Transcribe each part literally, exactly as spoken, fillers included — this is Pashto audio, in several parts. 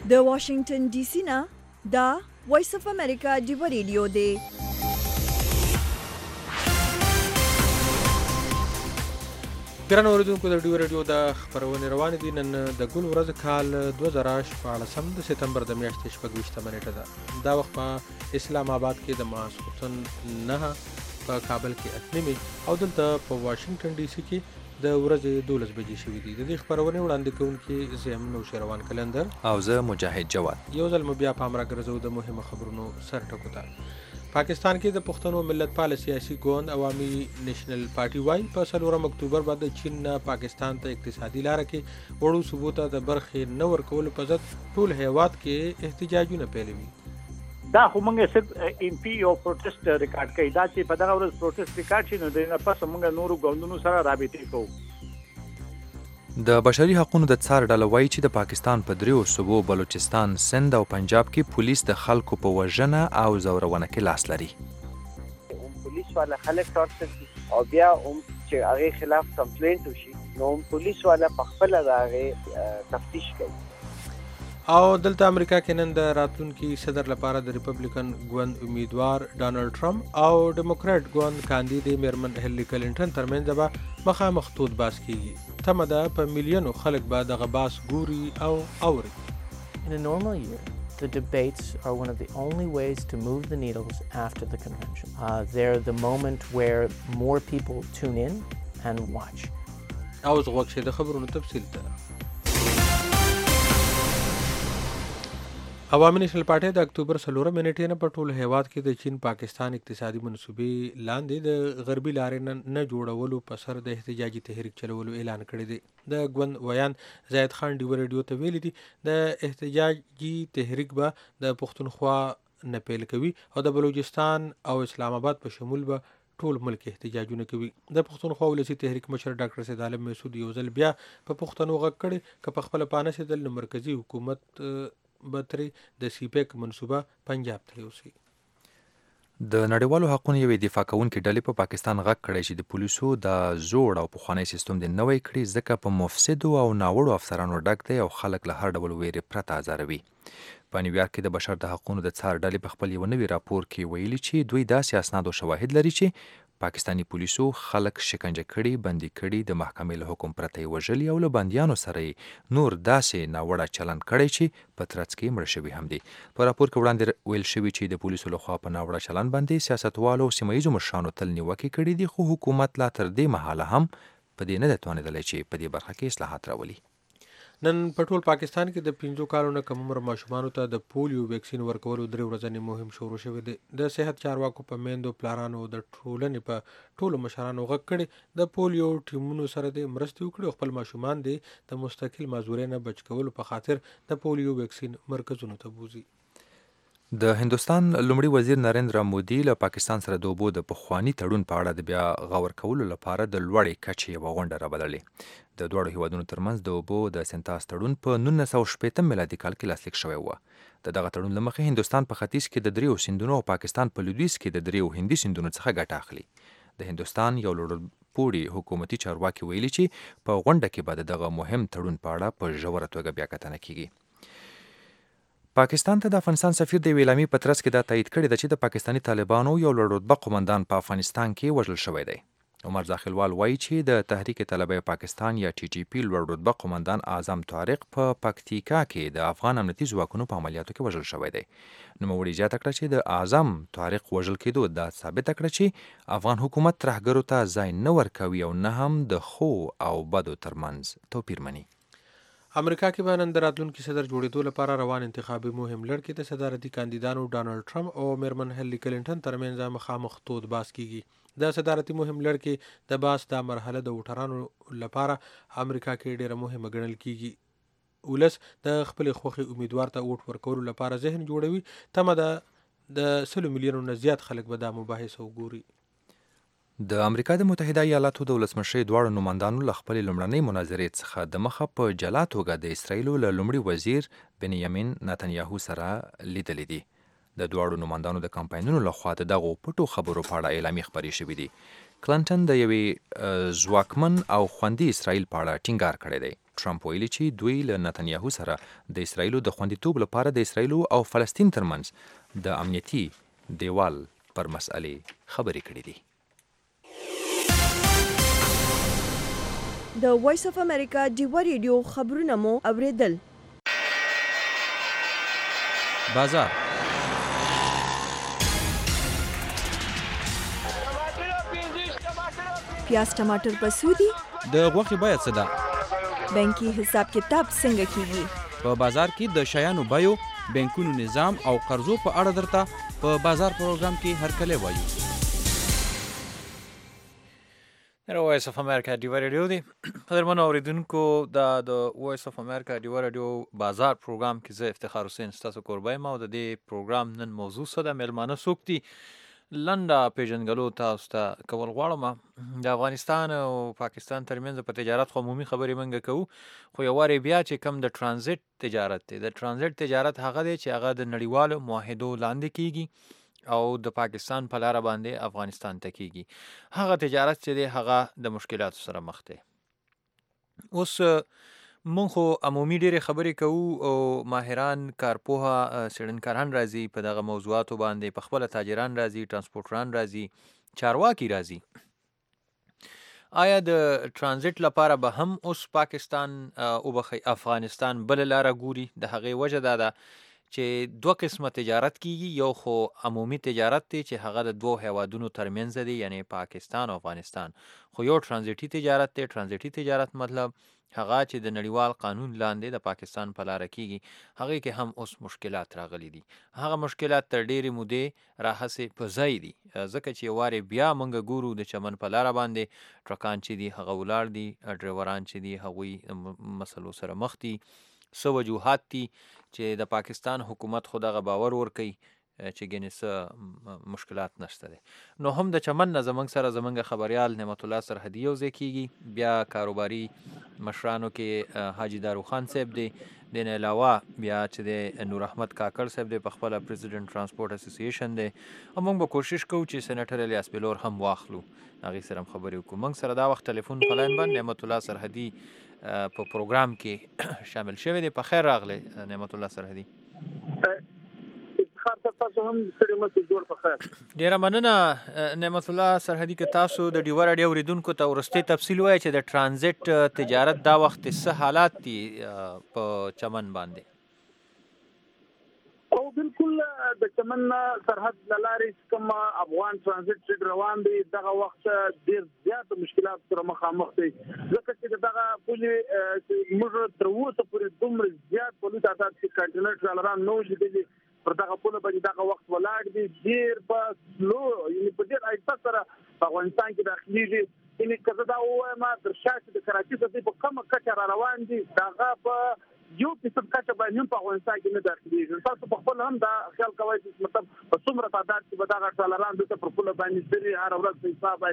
د واشنگټن ډي سي نه دا وایس اف امریکا دی ریډیو دی. ګران اوریدونکو د ډیو ریډیو د خبرونې روانې دي. نن د ګل ورځ کال دوه زره شپاړسم د سپتمبر د میاشتې شپږویشتمه نیټه ده. دا وخت په اسلام آباد کې د ماسخوتن نه، په کابل کې اتنیمې او دلته په واشنگټن ډي سي کې د ورځې دولس بجې شوي دي. د دې خبرونې وړاندې کوونکي زه یم نوشیروان کلندر او زه مجاهد جواد. یو ځل مو بیا پام راګرځو د مهمو خبرونو سر ټکو ته. پاکستان کې د پښتنو ملت پال سیاسي ګوند عوامي نیشنل پارټي وايي په څلورم اکتوبر بعد چین نه پاکستان ته اقتصادي لار کې وړو ثبوته د برخې نه ورکول په ضد ټول هیواد کې احتجاجونه پیلوي. دا خو موږ صرف ام پی او پروټیست ریکارډ کوي. دا چې په دغه ورځ پروټیست ریکارډ شي نو د نه پس موږ نورو ګوندونو سره رابطې کوو. د بشري حقوقو د څار ډله وایي چې د پاکستان په دریو صوبو بلوچستان، سند او پنجاب کې پولیس د خلکو په وژنه او زورونه کې لاس لري. هم پولیس والا خلک ټارچر دي او بیا هم چې هغه خلاف کمپلینټ وشي نو هم پولیس والا په خپل هغه تفتیش کوي. او دلته امریکا کې نن د راتلونکي صدر لپاره د ریپبلیکن ګوند امیدوار ډانلډ ټرمپ او ډیموکراټ ګوند کاندید میرمن هیلری کلینټن ترمنځ به مخامخ تود باس کیږي. تمه ده په میلیونو خلک به دغه باس ګوري او اوري. In a normal year, the debates are one of the only ways to move the needles after the convention. Uh, they're the moment where more people tune in and watch. او زغوک شه د خبرونو تفصیل ته. عوامي نیشنل پارټي د اکتوبر څلورمه نیټې نه په ټول هیواد کې د چین پاکستان اقتصادي منصوبې لاندې د غربي لارې نه جوړولو په سر د احتجاجي تحریک چلولو اعلان کړی دی. د ګوند ویان زاید خان ډیو ریډیو ته ویلي دي د احتجاجي تحریک به د پښتونخوا نه پیل کوي او د بلوچستان او اسلام آباد په شمول به ټول ملک احتجاجونه کوي. د پښتونخوا ولسی تحریک مشر ډاکټر سید عالم مسعود یو ځل بیا په پښتنو غږ کړي که په خپل پانه سي د مرکزی حکومت بتري د سیپیک منصوبه پنجاب ته یوسي. د نړیوالو حقوقو یوې دفاع کوونکې ډلې په پاکستان غږ کړی چې د پولیسو د زوړ او پخوانی سیستم د نوی کړي ځکه په مفسدو او ناوړو افسرانو ډک دی او خلک له هر ډول ویرې پرته ازاروي. په نیویارک کې د بشر د حقوقو د څار ډلې په خپل یو نوي راپور کې ویلي چې دوی داسې اسناد او شواهد لري چې پاکستانی پولیسو خلک شکنجه کړي، بندي کړي، د محکمې له حکم پرته یې وژلي او له بندیانو سره نور داسې ناوړه چلند کړی چې په ترڅ کې مړه شوي هم دي. په راپور کې وړاندې ویل شوي چې د پولیسو لخوا په ناوړه چلند باندې سیاستوالو او سیمه ییزو مشرانو تل نیوکې کړي دي، خو حکومت لا تر دې مهاله هم په دې نه دی توانېدلی چې په دې برخه کې اصلاحات راولي. نن په ټول پاکستان کې د پنځو کالو نه کم عمر ماشومانو ته د پولیو ویکسین ورکولو درې ورځنی مهم شروع شوی دی. د صحت چارواکو په میندو پلارانو د ټولنې په ټولو مشرانو غږ کړي د پولیو ټیمونو سره د مرستې وکړي. خپل ماشومان د مستقل مازورۍ نه بچ کولو په خاطر د پولیو ویکسین مرکزونو ته بوزي. د هندوستان لومړي وزیر نریندرا مودي له پاکستان سره د اوبو د پخواني تړون په اړه د بیا غور کولو لپاره د لوړې کچې یوه غونډه رابللې. د دواړو هیوادونو ترمنځ د اوبو د سنتاس تړون په نولس سوه شپېته میلادي کال کې لاسلیک شوی و. د دغه تړون له مخې هندوستان په ختیځ کې د دریو سیندونو او پاکستان په لویدیځ کې د دریو هندي سیندونو څخه ګټه اخلي. د هندوستان یو لوړپوړي حکومتي چارواکي ویلي چې په غونډه کې به دغه مهم تړون په اړه په ژوره توګه بیا کتنه کیږي. پاکستان ته د افغانستان سفیر د یوې اعلامیې په ترڅ کې دا تایید کړې ده چې د پاکستاني طالبانو یو لوړ رتبه قومندان په افغانستان کې وژل شوی دی. عمر ذاخلوال وایي چې د تحریک طلبه پاکستان یا ټي ټي پی لوړ رتبه قومندان اعظم طارق په پکتیکا کې د افغان امنیتي ځواکونو په عملیاتو کې وژل شوی دی. نوموړي زیاته کړه چې د اعظم طارق وژل کېدو دا ثابته کړه چې افغان حکومت ترهګرو ته ځای نه ورکوي او نه هم د ښو او بدو ترمنځ توپیر مني. امریکا کې به نن د راتلونکي صدر جوړېدو لپاره روان انتخابي مهم لړ کې د صدارتي کاندیدانو ډانلډ ټرمپ او میرمن هیلری کلینټن ترمنځ مخامخ تود باس کیږي. د صدارتي مهم لړ کې د باس دا مرحله د ووټرانو لپاره امریکا کې ډېره مهمه ګڼل کیږي. ولس د خپل خوښي امیدوار ته ووټ ورکولو لپاره ذهن جوړوي. تمه ده د سلو میلیونو نه زیات خلک به دا مباحثه وګوري. د امریکا د متحده ایالاتو د ولسمشرۍ دواړو نمایندانو له خپلې لومړنۍ مناظرې څخه د مخه په جلا توګه د اسراییلو له لومړي وزیر بنیامین نتنیاهو سره لیدلې دي. د دواړو نمایندانو د کمپاینونو لخوا د دغو پټو خبرو په اړه اعلامیې خپرې شوې دي. کلنټن د یوې ځواکمن او خوندي اسرائیل په اړه ټینګار کړی دی. ټرمپ ویلي چې دوی له نتنیاهو سره د اسرایلو د خوندیتوب لپاره د اسرایلو او فلسطین ترمنځ د امنیتي دیوال پر مسئلې خبرې کړې دي. د وایس اف امریکا ډیوا ریډیو خبرونه مو اوریدل. بازار پیاز ټماټر په سودی د غوښې بیه څه ده؟ بانکي حساب کتاب څنګه کیږي؟ په بازار کې د شیانو بیو، بانکونو نظام او قرضو په اړه درته په بازار پروګرام کې هرکلی وایو. د وایس اف امریکا ډیوا ریډیو دی. قدرمنو اوریدونکو دا د وایس اف امریکا ډیوا ریډیو بازار پروګرام کې زه افتخار حسین ستاسو کوربای ما او د دې پروګرام نن موضوع څه ده، میلمانه څوک دي، لنډه پیژنګلو تاسو ته کول غواړم. د افغانستان او پاکستان ترمنځ په تجارت خو عمومي خبرې منګه کوو، خو یو وارې بیا چې کم د ترانزیت تجارت دی، د ترانزیت تجارت هغه دی چې هغه د نړیوالو معاهدو لاندې کیږي او د پاکستان په لاره باندې افغانستان ته کیږي. هغه تجارت چې دی هغه د مشکلاتو سره مخ دی. اوس مونږ خو عمومي ډېرې خبرې کوو او ماهران کارپوهه څېړنکاران راځي په دغه موضوعاتو باندې، په خپله تاجران راځي، ترانسپورټران راځي، چارواکي راځي. آیا د ترانزیت لپاره به هم اوس پاکستان او بخی افغانستان بل لاره ګوري؟ د هغې وجه دا ده چې دوه قسمه تجارت کیږي، یو خو عمومي تجارت دی چې هغه د دوه هیوادونو ترمنځ دی، یعنی پاکستان او افغانستان، خو یو ترانزیتي تجارت دی. ترانزیتي تجارت مطلب هغه چې د نړیوال قانون لاندې د پاکستان په لاره کیږي، هغه کې هم اوس مشکلات راغلي دي. هغه مشکلات تر ډېرې مودې راهسې په ځای دي، ځکه چې یو وارې بیا موږ ګورو د چمن په لاره باندې ټرکان چې دي هغه ولاړ دي، ډریوران چې دي هغوی مسلو سره مخ دي. څه وجوهات دي چې د پاکستان حکومت خو دغه باور ورکوي چې ګینې څه مشکلات نشته دی. نو هم د چمن نه زموږ سره زموږ خبریال نعمت الله سرحدي یو ځای کیږي، بیا کاروباري مشرانو کې حاجي داروخان صاحب دی، د نه علاوه بیا چې دی نور احمد کاکړ صاحب دی، په خپله پریزیډنټ ترانسپورټ اسوسییشن دی. او موږ به کوشش کوو چې سینیټر الیاس بلور هم واخلو، هغې سره هم خبرې وکړو. موږ سره دا وخت ټلیفون په لاین باندې نعمت الله سرحدي په پروګرام کې شامل شوی دی. په خیر راغلی نعمت الله سرحدي. ډیره مننه نعمت الله سرحدي که تاسو د ډیوا راډیو اوریدونکو ته وروستی تفصیل وایي چې د ترانزیت تجارت دا وخت څه حالات دي په چمن باندې؟ او بالکل د چمن سرحد له لارې کوم افغان ترانزیت روان دی دغه وخت ډیر زیات مشکلات سره مخامخ دي، ځکه چې دغه پولې موږ تر اوسه پورې دومره زیات پولیس تعداد چې کنټینر ټرالران نو لیدلي پر دغه پوله باندې دغه وخت ولاړ دي، ډیر په سلو یعنی په ډیر آهسته سره په افغانستان کې داخليږي. یعنی که زه دا ووایم تر شا چې د کراچۍ څخه په کومه کچه را روان دي، دغه په یو فیصد کچه باندې هم په افغانستان کې نه داخليږي. تاسو په خپل هم دا خیال کوئ چې مطلب په څومره تعداد کې به دغه ټرالران دلته پر پوله باندې سري هر ورځ په حساب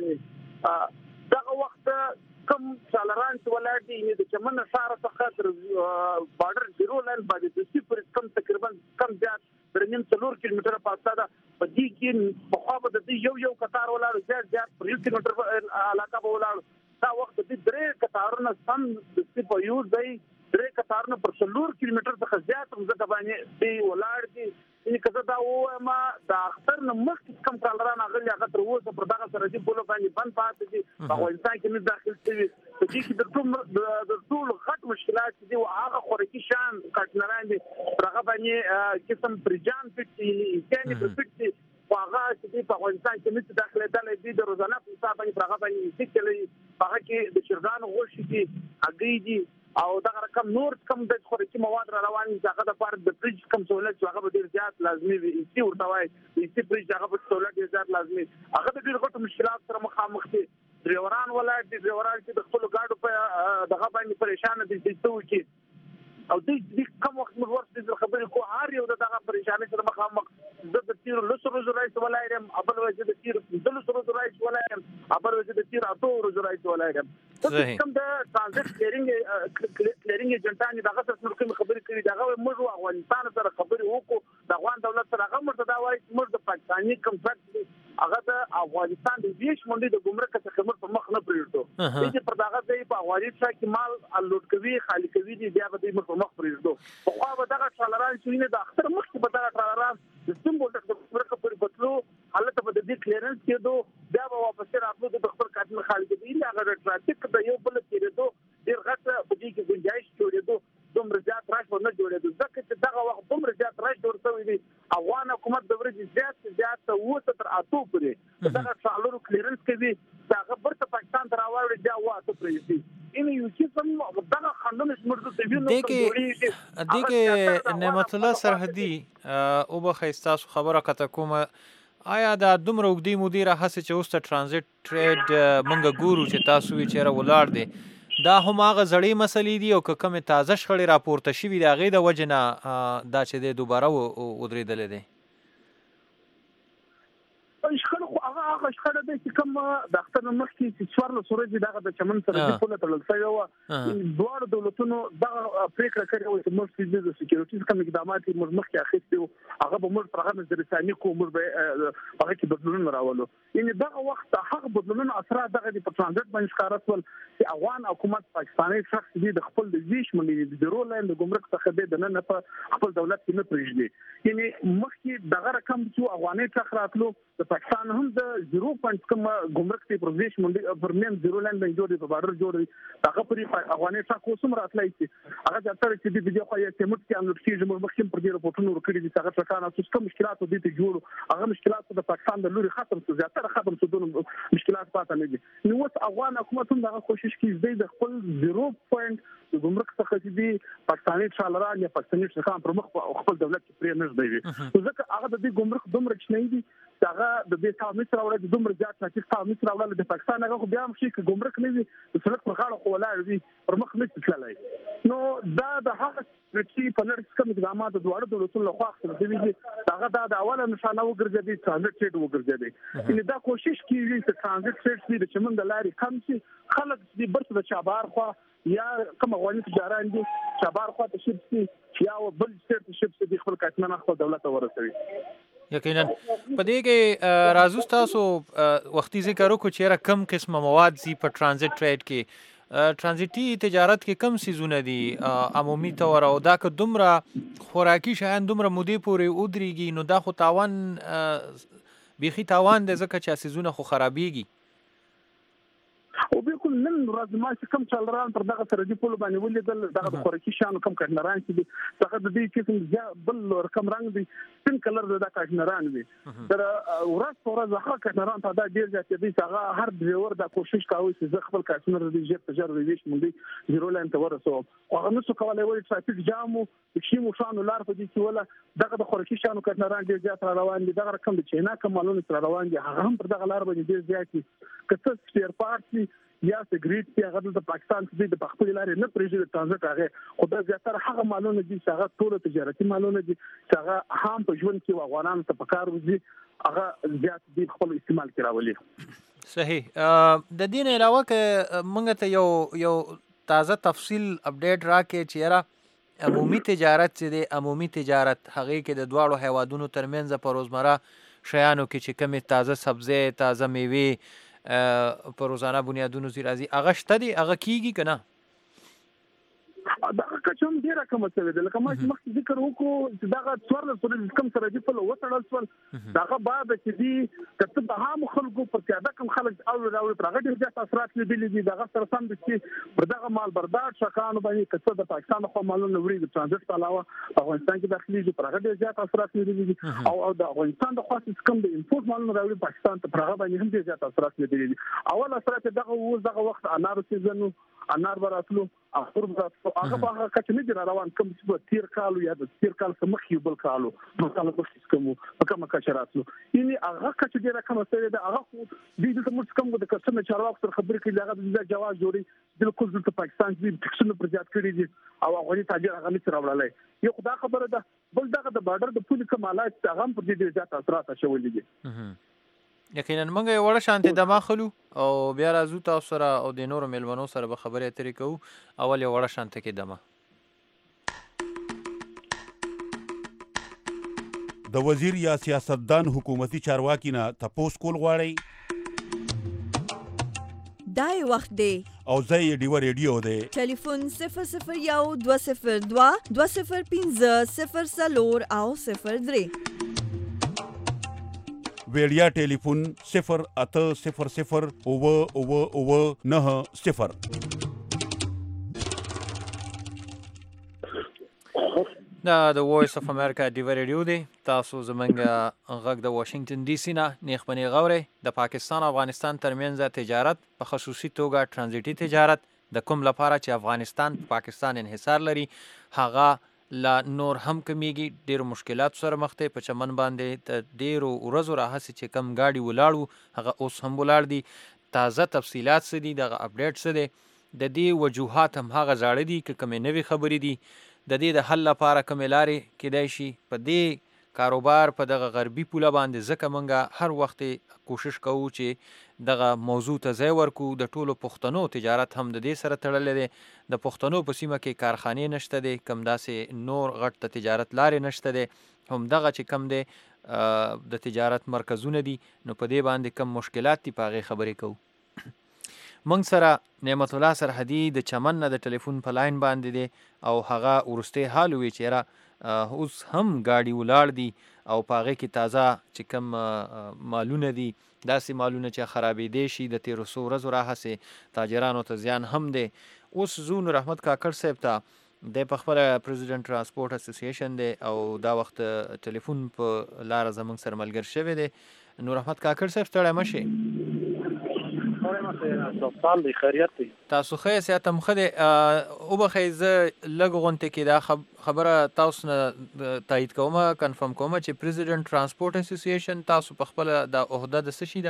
باندې دغه وخت کم ټرالران چې ولاړ دي، یعنی د چمن ښار څخه تر بارډر زیرو لاین باندې د صفر کم تقریبا کم زیات تر نیم څلور کیلومتره فاصله ده. په دې کې په خوا به د یو یو قطار ولاړ زیات زیات پر یو کیلومتر علاقه به ولاړ. دا وخت د درې قطارونه سم د په یو ځای درې قطارونه پر څلور کیلومتر څخه زیات مزه باندې دی ولاړ دي. یعنی که زه دا ووایم د اختر نه مخکې کوم ټرالران هغه هغه تر اوسه پر دغه سرحدي پولو باندې بند پاتې دي، په افغانستان کې نه داخل شوي. په دې کې د ټولو غټ مشکلات دي او هغه خوراکي شیان کنټینران دي پر هغه باندې قسم پرجان فټ دي، انساني فټ دي، خو هغه چې په افغانستان کې نه داخلېدلی دي د روزانه په حساب باندې پر هغه باندې ځکلي هغه کې د چرګانو غوښې دي، هګۍ دي او دغه رقم نور کم د خوراکي مواد را روان دي. هغه د پاره د فریج کم سہولت چې هغه به ډیر زیات لازمي وي، ایسي ورته وایي ایسي فریج هغه به سہولت ډیر زیات لازمي، هغه د ډیر غټو مشکلات سره مخامخ دي. ډریوران ولاړ دي، ډریوران چې د خپل ګاډو په دغه باندې پریشان دي چې څه وکړي او دوی کوم وخت موږ ورته خبرې کوو هر یو دغه پریشانۍ سره مخامخ. زه د تیر لسو ورځو راهیسې ولاړ یم، بل ورځ د تیر پنځلسو ورځو راهیسې ولاړ یم، بل ورځ د تیر اتو ورځو راهیسې ولاړ یم. کوم د ترانزیت کلیرینګ کلیرینګ ایجنټان دغه څه څه کوم خبرې کوي، دغه موږ افغانستان سره خبرې وکړو، د افغان دولت سره هغه مرته دا وایي چې موږ د پاکستاني کمپنۍ هغه د افغانستان د ویش منډي د ګمرک څخه مر په مخ نه پریږدو چې پر دغه ځای په افغانستان کې مال لوټ کوي خالي کوي دی بیا به مر په مخ پریږدو په خو به دغه ټرالران چې نه د اختر مخ کې به دغه ټرالران د سیمبول د ګمرک پر بتلو حالت به د دې کلیرنس کېدو بیا به واپس راتلو د خپل کارت خالي کوي هغه د ټرافیک د یو بل کېدو ډیر غټه په دې کې گنجائش جوړېدو دومره زیات راش ورنه جوړېدو ځکه چې دغه وخت دومره زیات راش جوړ شوی دی افغان حکومت د ورځې زیات زیات وته تر اتو پورې دغه ټرالرو کلیرنس کوي دغه برته پاکستان ته راوړي دا واته پرې دي ان یو چې سم دغه خندونه شمرد ته وینو دغه دغه نعمت الله سرحدي او به خيستاسو خبره کته کومه آیا دا دومره وګدي مدیر هڅه چې اوس ته ترانزیت ټریډ منګه ګورو چې تاسو وی چیرې ولاړ دي دا هم هغه زړې مسلې دي او که کومه تازه شخړې راپورته شوي د هغې د وجې نه دا چې دی دوباره ودرېدلی دی شخړه خو هغه هغه شخړه ده چې کوم د اختر مخکې چې څوارلس ورځې دغه د چمن سره د پوله تړل شوی وه دواړو دولتونو دغه پرېکړه کړې وه چې موږ د سکیورټي کوم اقدامات یې موږ مخکې اخیستي وو هغه به موږ پر هغه نظرثاني کوو موږ به هغه کې بدلونونه راولو یعنې دغه وخت هغه بدلونونه اثرات دغه د په ټرانزیټ باندې ښکاره شول چې افغان حکومت پاکستاني شخص دی د خپل د ویش منډې د زیرو لاین د ګمرک څخه دی د نن په خپل دولت کې نه پرېږدي یعنې مخکې دغه رقم چې افغاني څخه راتلو د پاکستان هم د زیرو پوینټ کوم ګمرک ته پروژیش منډي پرمن زیرو لاین باندې جوړي په بارډر جوړي هغه پرې افغاني څخه کوم راتلای شي هغه د تر چې د دې خو یې سمټ کې امنیت کې موږ مخکې پر دې رپورټونو ورکړي دي هغه څنګه تاسو کوم مشکلات دي ته جوړو هغه مشکلات د پاکستان د لوري ختم څه زیاتره ختم څه دون مشکلات پاتې نه دي نو اوس افغان حکومت هم دغه کوشش کوي د خپل زیرو پوینټ د ګمرک څخه چې دی پاکستاني ټرالران یا پاکستاني څخه پر مخ خپل دولت کې پرې نه دی ځکه هغه د دې ګمرک دومره چنه دي هغه د دې تامین سره ولې دومره زیات چې تامین سره ولې د پاکستان هغه بیا هم شي چې ګمرک نه وي د سړک په غاړه خو ولاړ دي پر مخ نه تللی نو دا د هغه چې په لړ کې کوم اقدامات د دوه دولتونو لخوا اخیستل شوي دي هغه دا د اوله نشانه وګرځېدي ترانزیت ټریډ وګرځېدي ان دا کوشش کیږي چې ترانزیت ټریډ د چمن د لارې کم شي خلک دې برته د چابهار خوا یا کوم افغاني تجاران دي چابهار خوا ته شي یا بل سټیټ ته شي د خپل کارتمن خپل دولت ورسوي یقینا په دې کې راځو تاسو وختي ذکر وکړو چې کم قسمه مواد زی په ترانزیت ټریډ کې ترانزیتي تجارت کې کم سيزونه دي عمومي تور او دا که دومره خوراکي شیان دومره مودې پورې ودرېږي نو دا خو تاوان بيخي تاوان دی ځکه چې سيزونه خو خرابېږي او بالکل نن ورځ ما چې کوم ټرالران پر دغه سرحدي پول باندې ولیدل دغه د خوراکي شیانو کوم کټنران چې دي هغه د دې قسم بل رقم رنګ دي سپین کلر د کټنران دي تر ورځ په ورځ هغه کټنران ته دا ډیر ځکه دي چې هغه هر ډریور دا کوشش کوي چې زه خپل کټنر د جېب تجار ویش مونږ زیرو لاین ته ورسو او هغه نو څه کولای وي ټرافیک جامو چې مو شانو لار په دې کې ولا دغه د خوراکي شیانو کټنران ډیر زیات روان دي دغه رقم د چینا کوم مالونه تر روان دي هغه هم پر دغه لار باندې ډیر زیات دي کته سپیر پارټي یا سګریټ چې هغه د پاکستان څخه د پخپل لارې نه پرېږي د ترانزیت هغه خدای زیاتره هغه مالونه دي چې هغه ټول تجارتي مالونه دي چې هغه هم په ژوند کې افغانانو ته پکار وځي هغه زیات دي خپل استعمال کې راولي صحیح د دې نه علاوه ک موږ ته یو یو تازه تفصیل اپډیټ راکې چې را عمومي تجارت چې د عمومي تجارت هغه کې د دواړو هیوادونو ترمنځ په روزمره شیانو کې چې کومه تازه سبزی تازه میوه په روزانه بنیادونو زی راځي هغه شته دي هغه کیږي کنه دا کوم ډیره کوم څه دی لکه ما چې مخکې ذکر وکړو چې دا څوارلس ورځې کم سره دی په وټړل سول دا بعد چې دی کته به هم خلکو پر پیاده کم خلک او راوړي پر هغه ډیر اثرات لیدلې دي دا سره سم دي چې پر دغه مال بردار شکانو باندې کته د پاکستان خو مالونه وړي د ترانزیت په علاوه افغانستان کې داخلي دي پر هغه ډیر زیات اثرات لیدلې دي او او د افغانستان د خاص کم د امپورټ مالونه راوړي پاکستان ته پر هغه باندې هم ډیر زیات اثرات لیدلې دي اول اثرات دغه اوس دغه وخت انار سیزن انار براتلو اخر براتلو هغه هغه کچ نه دي روان کوم چې تیر کال یا د تیر کال څخه مخکې بل کالو نو کال په کوم په کومه کچ راتلو یعنی هغه کچ ډیره کوم څه ده هغه خو د دې موږ کوم د کسمه چارواکو سره خبرې کوي هغه د جواز جوړي د کوم د پاکستان د ټکسونو پر زیات کړی دي او هغه تاجر هغه نشي راوړلای یو خدا خبره ده بل دغه د بارډر د پولیس کمالات هغه پر دې زیات اثرات شولې دي یقینا موږ یو وړه شانتي دماخلو او بیا راځو تاسو سره او د نورو ملمنو سره به خبرې اترې کوو اول یو وړه شانتي کې دمه د وزیر یا سیاستدان حکومتي چارواکي نه تپوس کول غواړئ دای وخت دی او ځای یې ډیوه ریډیو دی ټلیفون صفر صفر یو دوه صفر دوه دوه صفر پنځه صفر څلور او صفر درې ویډیا ټلیفون صفر اته صفر صفر اوه اوه اوه نه صفر. دا د وایس اف امریکا ډیوه ریډیو دی. تاسو زمونږ غږ د واشنگټن ډي سي نه نیغ په نیغ اورئ. د پاکستان او افغانستان ترمنځ تجارت په خصوصي توګه ترانزیټي تجارت د کوم لپاره چې افغانستان په پاکستان انحصار لري هغه لا نور هم کمیږي. ډیرو مشکلات سره مخ دی. په چمن باندې د ډیرو ورځو راهسې چې کم ګاډي ولاړ هغه اوس هم ولاړ دي. تازه تفصیلات څه دي دغه اپډیټ څه دی د دې وجوهات هم هغه زاړه دي که کومې نوې خبرې دي د دې د حل لپاره کومې لارې کیدای شي په دې کاروبار په دغه غربي پوله باندې ځکه موږ هر وخت کوشش کوو چې دغه موضوع ته ځای ورکو. د ټولو پښتنو تجارت هم د دې سره تړلی دی. د پښتنو په سیمه کې کارخانې نشته دی کم داسې نور غټ د تجارت لارې نشته دی هم دغه چې کم دی د تجارت مرکزونه دي نو په دې باندې کم مشکلات دي په هغې خبرې کوو. موږ سره نعمت الله سرحدي د چمن نه د ټلیفون په لاین باندې دی او هغه وروستی حال وی چیرې اوس هم ګاډي ولاړ دي او په هغې کې تازه چې کوم مالونه دي داسې مالونه چې خرابېدی شي د تېرو څو ورځو راهسې تاجرانو ته زیان هم دی. اوس زو نور احمد کاکړ صاحب ته دی په خپله پریزیډنټ ترانسپورټ اسوسییشن دی او دا وخت ټلیفون په لاره زموږ سره ملګر شوی دی. نور احمد کاکړ صاحب ستړی مه شئ. تاسو ښه یاست هم ښه دی. وبښئ زه لږ غونتې کې دا خبره تاسو نه تایید کوم کنفرم کوم چې پریزیډنټ ترانسپورټ اسوسییشن تاسو په خپله دا عهده د څه شي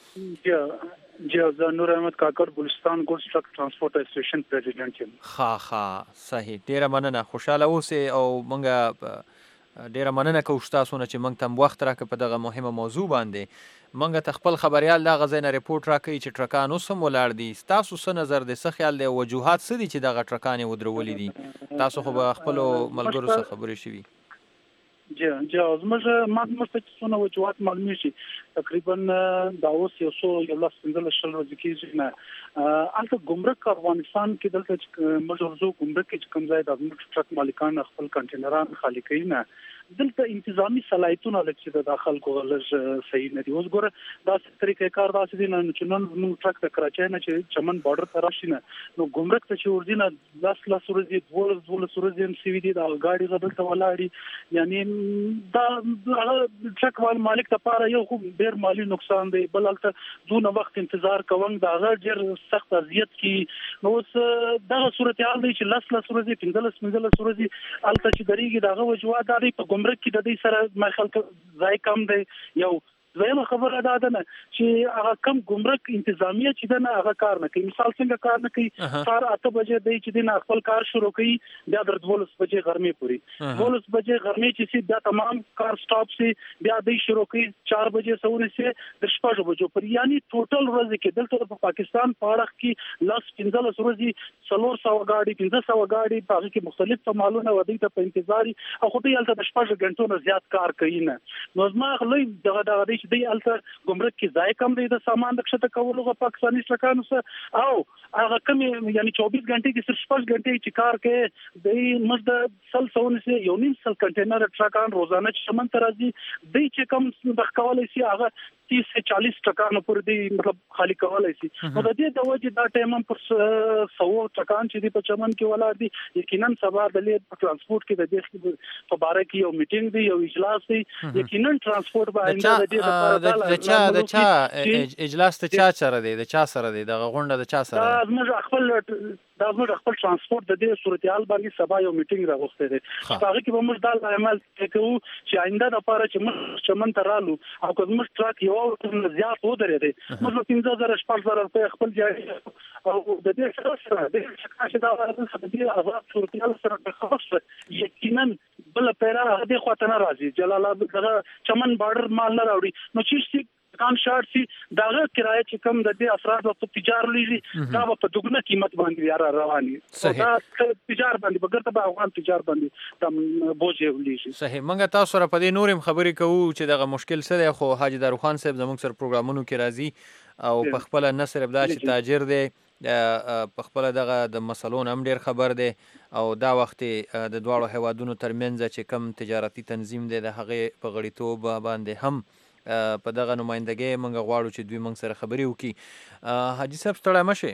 ده؟ جی زه نور احمد کاکړ ګلستان ګوډ ټرک ترانسپورټ اسوسییشن پریزیډنټ یم. ښه ښه صحیح ډېره مننه خوشحاله اوسئ او موږ ډېره مننه کوو ستاسو نه چې موږ ته وخت راکړه په دغه مهمه موضوع باندې. موږ ته خپل خبریال دغه ځای نه ریپورټ راکوي چې ټرکان اوس هم ولاړ دي. ستاسو څه نظر دی څه خیال دی وجوهات څه دي چې دغه ټرکان یې ودرولي دي؟ تاسو خو به خپلو ملګرو سره خبرې شوي. جی جی زموږ ما زموږ ته چې څونه وجوهات معلومیږي تقریبا دا اوس یو څو یولس پنځلس شل ورځې کېږي نه هلته ګمرک افغانستان کې دلته چې موږ ورځو ګمرک کې چې کوم ځای د زموږ ټرک مالکان خپل کنټینران خالي کوي نه دلته انتظامی صلاحیتونه لکه چې د خلکو لږ صحیح نه دي. اوس ګوره داسې طریقې کار داسې دي نه چې نن زموږ ټرک د کراچۍ نه چې چمن بارډر ته راشي نه نو ګمرک ته چې ورځي نه لس لس ورځې دولس دولس ورځې هم سوي دي د ګاډي غه دلته ولاړ دي. یعنې دا ټرک وال مالک لپاره یو خو ډېر مالي نقصان دی بل هلته دونه وخت انتظار کوم د هغه ډېر سخت اذیت کي. نو اوس دغه صورتحال دی چې لس لس ورځې پنځلس پنځلس ورځې هلته چې درېږي د هغه وجوهات دا دی په ګمرک کې د دې سره ما خلک ځای کم دی. یو دویمه خبره دا ده نه چې هغه کم ګمرک انتظامیه چې ده نه هغه کار نه کوي. مثال څنګه کار نه کوي سهار اته بجې دی چې دی نه خپل کار شروع کوي بیا در دولس بجې غرمې پورې دولس بجې غرمې چې سي بیا تمام کار سټاپ سي بیا دی شروع کوي چار بجې سوري سي د شپږ بجو پر. یعنی ټوټل ورځ کې دلته په پاکستان په اړه کې لاس پنځلس ورځې څلور سوه ګاډي پنځه سوه ګاډي په هغه کې مختلف سمالونه ودی ته په انتظار او خو دوی هلته د شپږ غنټو نه زیات کار کوي نه. نو زما لوی دغه دغه دی چې دی هلته ګمرک کې ځای کم دی د سامان د کښته کولو غو پاکستاني ټرکانو سره او هغه کم یعنی چوبیس غنټې کې صرف شپږ غنټې چې کار کوي دی مزد سل سونه سي یو نیم سل کنټینر ټرکان روزانه چې شمن ته راځي دی چې کم د کولای سي هغه تیس سے چالیس ټرکانو پورې دی مطلب خالی کولای شي. نو د دې د وجې دا ټایم هم پر سو ټرکان چې دی په چمن کې ولاړ دي یقینا سبا د لیډ په ترانسپورت کې د دې په باره کې یو میټینګ دی یو اجلاس دی یقینا ترانسپورت به آینده د دې لپاره د چا د چا اجلاس ته چا سره دی د چا سره دی د غونډه د چا سره دا زموږ خپل دا زموږ خپل ترانسپورت د دې صورتحال باندې سبا یو میټینګ راغوښته دی هغه کې به موږ دا عمل کوو چې آینده لپاره چې موږ چمن ته رالو او که موږ ټرک یو او زیات ودرې دي موږ پنځه زره شپږ زره روپۍ خپل جاري او د دې سره سره د چې دا د دې آزاد صورتحال سره خاص یقینا بل پیرا د خواته نه راځي جلال آباد دغه چمن بارډر مال نه راوړي نو چې کان شارټ سي دغه کرایه چې کوم د دې افراد په تجارت لږي دا په دغه قیمت باندې یاره رواني دا تجارت باندې بغیر ته افغان تجارت باندې تم بوجه ولېږي. صحیح. منګه تاسو سره په دې نورم خبرې کوو چې دغه مشکل سره خو حاجی داروخان صاحب زموږ سره پروګرامونو کې راځي او په خپل نه صرف دا چې تاجر دی په خپل دغه د مسلون هم ډیر خبر دی او دا وخت د دواړو هیوادونو ترمنځ چې کم تجارتي تنظیم دی د هغه په غړیتوب باندې هم په دغه نمائندګۍ موږ غواړو چې دوی موږ سره خبرې وکړي. حاجي صاحب ستړی مه شئ.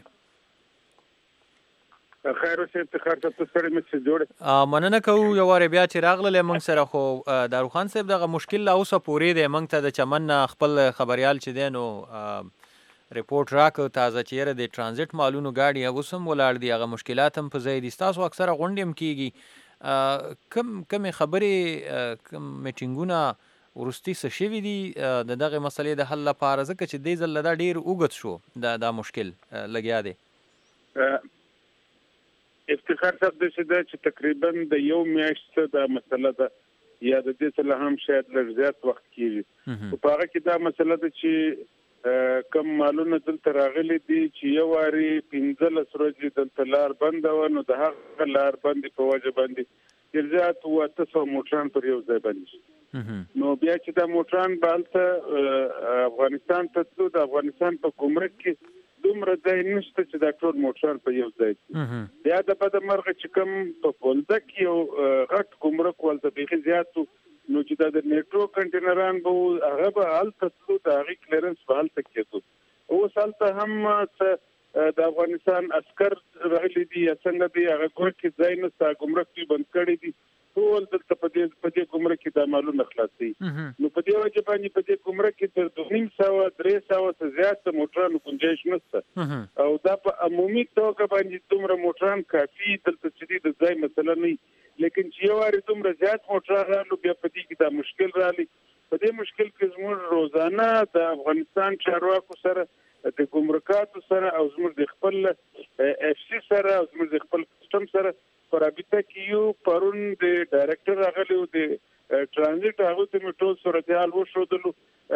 خیر اوسې افتخار صاحب ته ستړی مه شئ. جوړ مننه کوو یو وارې بیا چې راغللی موږ سره خو داروخان صاحب دغه مشکل لا اوسه پورې دی. موږ ته د چمن نه خپل خبریال چې دی نو ریپورټ راکړ تازه چې یاره د ټرانزیټ مالونو ګاډي اوس هم ولاړ دي هغه مشکلات هم په ځای دي. ستاسو اکثره غونډې هم کېږي کم کمې خبرې کم میټینګونه ورستی څه شوي دي د دغه مسلې د حل لپاره ځکه چې دې ځل دا ډېر اوږد شو دا دا مشکل لګیا دی. افتخار صاحب داسې ده چې تقریبا د یو میاشت دا مسله ده یا د دې څخه هم شاید لږ زیات وخت کېږي. په هغه کې دا مسله ده چې کم مالونه دلته راغلي دي چې یو وارې پنځلس ورځې دلته لار بنده وه نو د هغه لار بندې په وجه باندې ډېر زیات اووه اته سوه موټران پر یو ځای باندې شي. نو بیا چې دا موټران به هلته افغانستان ته تلو د افغانستان په ګمرک کې دومره ځای نشته چې دا ټول موټران په یو ځای دي. بیا د بده مرغه چې کوم په بولدک کې یو غټ ګمرک ولته بیخي زیات نو چې دا د میټرو کنټینران به هغه به هلته تلو د هغې کلیرنس به هلته کېدو. اوس هلته هم د افغانستان عسکر راغلي دي یا څنګه دي هغه ګمرک کې ځای نشته ګمرک دوی بند کړی دي ټول دلته په دې په دې ګمرک کې دا مالونه خلاصوي. نو په دې وجه باندې په دې ګمرک کې تر دوه نیم سوه درې سوه څخه زیات موټرانو ګنجایش نشته او دا په عمومي توګه باندې دومره موټران کافي دلته چې دي د ځای مسله نه وي. لیکن چې یو وارې دومره زیات موټران رالو بیا په دې کې دا مشکل رالي. په دې مشکل کې زموږ روزانه د افغانستان چارواکو سره د ګمرکاتو سره او زموږ د خپل اف سی سره او زموږ د خپل سیستم سره په رابطه کې یو پرون د ډایرکټر راغلی و د ټرانزیټ هغوی ته مې ټول صورتحال وښودلو.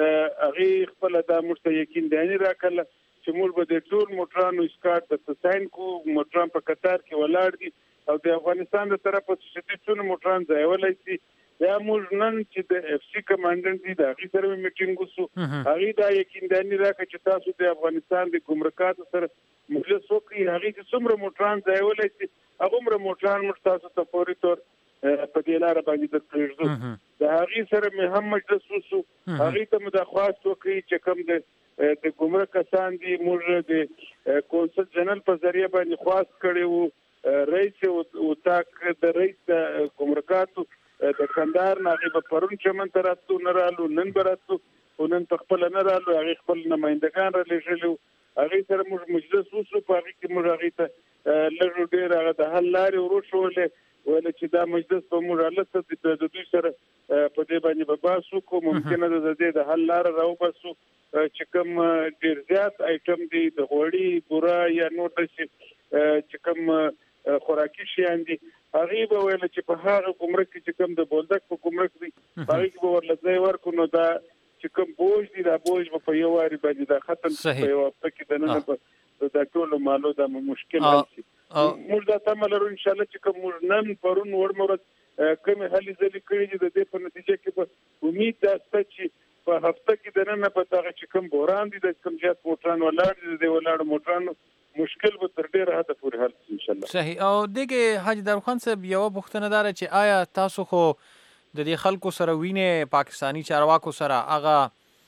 هغې خپله دا موږ ته یقین داني راکړله چې موږ به د ټول موټرانو اسکاټ درته ساین کړو. موټران په قطار کې ولاړ دي او د افغانستان د طرفه چې څونه موټران ځایولی شي بیا موږ نن چې د اف سی کمانډنټ دي د هغې سره مې میټینګ وشو. هغې دا یقین داني راکړه چې تاسو د افغانستان د ګمرکاتو سره مجلس وکړئ هغې چې څومره موټران ځایولی شي هغومره موټران موږ تاسو ته فوري طور په دې لاره باندې در پرېږدو. د هغې سره مې هم مجلس وشو. هغې ته مو دا خواست وکړي چې کوم د د ګمرک کسان دي موږ د کونسل جنرال په ذریعه باندې خواست کړی و رئیس اتاق د رئیس د ګمرکاتو د کندهار نه هغې به پرون چمن ته راتلو نه رالو نن به راتلو خو نن په خپله نه رالو هغې خپل نمایندګان رالېږلي وو. هغې سره موږ مجلس وشو په هغې کې موږ هغې ته لږ ډېر هغه د حل لارې وروښولې ویل چې دا مجلس به موږ هلته د دوی سره په دې باندې به بحث وکړو ممکنه ده د دې د حل لاره راوباسو چې کوم ډېر زیات آیټم دي د غوړي بوره یا نور داسې چې کوم خوراکي شیان دي هغې به ویل چې په هغه ګمرک کې چې کوم د بولدک په ګمرک دي هغې کې به ورله ځای ورکړو نو دا چې کوم بوج دي دا بوج به په یو وارې باندې دا ختم په یو هفته کې دننه به د ټولو مالو دا مشکل حل شي. موږ دا تمه لرو انشاءالله چې کوم موږ نن پرون وړمه ورځ کومې هلې ځلې کړي دي د دې په نتیجه کې به امید دا شته چې په هفته کې دننه به دغه چې کوم بحران دي د کوم زیات موټران ولاړ دي د دې ولاړو موټرانو مشکل به تر ډېره حده پورې حل شي انشاءالله. صحیح. او دغه حاجي داروخان صاحب یوه پوښتنه دا ده چې آیا تاسو خو د دې خلکو سره وینې پاکستاني چارواکو سره هغه